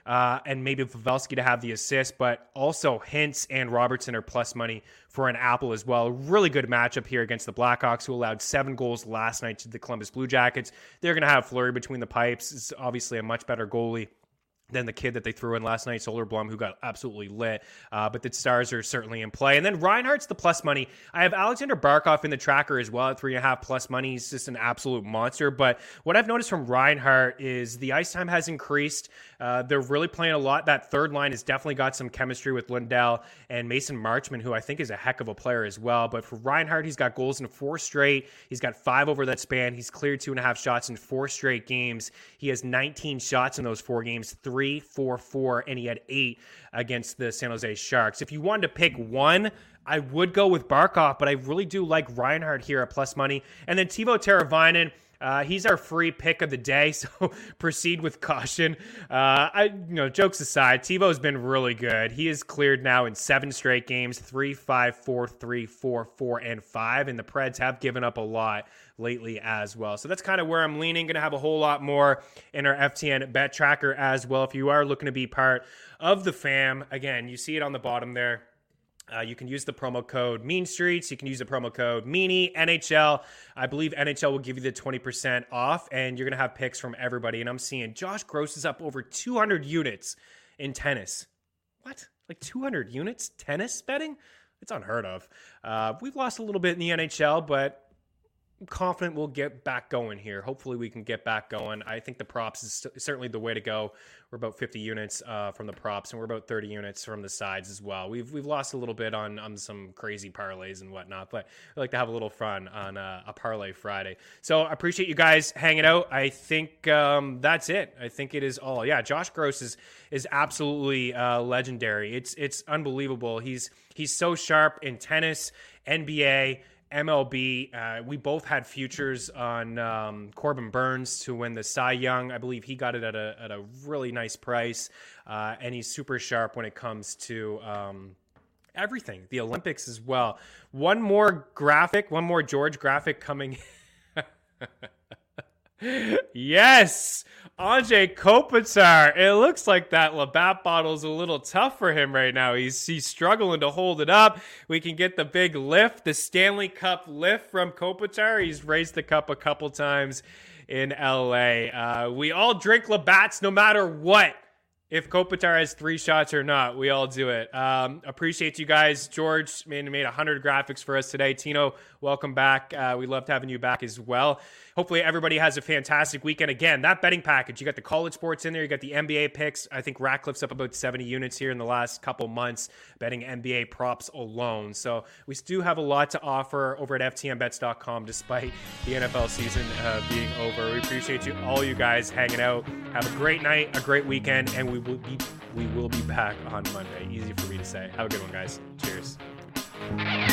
uh, and maybe Pavelski to have the assist, but also Hintz and Robertson are plus money for an apple as well. Really good matchup here against the Blackhawks, who allowed seven goals last night to the Columbus Blue Jackets. They're going to have Fleury between the pipes. It's obviously a much better goalie than the kid that they threw in last night, Soderblom, who got absolutely lit. Uh, but the Stars are certainly in play. And then Reinhart's the plus money. I have Alexander Barkov in the tracker as well at three and a half plus money. He's just an absolute monster. But what I've noticed from Reinhart is the ice time has increased. Uh, they're really playing a lot. That third line has definitely got some chemistry with Lundell and Mason Marchment, who I think is a heck of a player as well. But for Reinhart, he's got goals in four straight. He's got five over that span. He's cleared two and a half shots in four straight games. He has nineteen shots in those four games, three Three, four, four, and he had eight against the San Jose Sharks. If you wanted to pick one, I would go with Barkov, but I really do like Reinhart here at plus money. And then Teuvo Teravainen, uh, he's our free pick of the day, so proceed with caution. Uh, I, you know, jokes aside, Teuvo's been really good. He is cleared now in seven straight games, three, five, four, three, four, four, and five, and the Preds have given up a lot lately as well. So that's kind of where I'm leaning. Going to have a whole lot more in our F T N bet tracker as well. If you are looking to be part of the fam, again, you see it on the bottom there. Uh, you can use the promo code Mean Streets. You can use the promo code Meanie N H L. I believe N H L will give you the twenty percent off, and you're going to have picks from everybody. And I'm seeing Josh Gross is up over two hundred units in tennis. What? Like two hundred units tennis betting? It's unheard of. Uh, we've lost a little bit in the N H L, but I'm confident we'll get back going here. Hopefully we can get back going. I think the props is st- certainly the way to go. We're about fifty units uh, from the props, and we're about thirty units from the sides as well. We've we've lost a little bit on, on some crazy parlays and whatnot, but I like to have a little fun on uh, a parlay Friday. So I appreciate you guys hanging out. I think um, that's it. I think it is all. Yeah, Josh Gross is is absolutely uh, legendary. It's it's unbelievable. He's he's so sharp in tennis, N B A, M L B. Uh, we both had futures on um, Corbin Burns to win the Cy Young. I believe he got it at a at a really nice price, uh, and he's super sharp when it comes to um, everything. The Olympics as well. One more graphic, one more George graphic coming. Yes, Anze Kopitar. It looks like that Labatt bottle's a little tough for him right now. He's he's struggling to hold it up. We can get the big lift, the Stanley Cup lift from Kopitar. He's raised the cup a couple times in L A. Uh, we all drink Labatt's no matter what. If Kopitar has three shots or not, we all do it. Um, appreciate you guys. George made, made one hundred graphics for us today. Tino, welcome back. Uh, we loved having you back as well. Hopefully everybody has a fantastic weekend. Again, that betting package, you got the college sports in there. You got the N B A picks. I think Ratcliffe's up about seventy units here in the last couple months betting N B A props alone. So we do have a lot to offer over at F T N bets dot com despite the N F L season uh, being over. We appreciate you, all you guys hanging out. Have a great night, a great weekend, and we will be we will be back on Monday. Easy for me to say. Have a good one, guys. Cheers.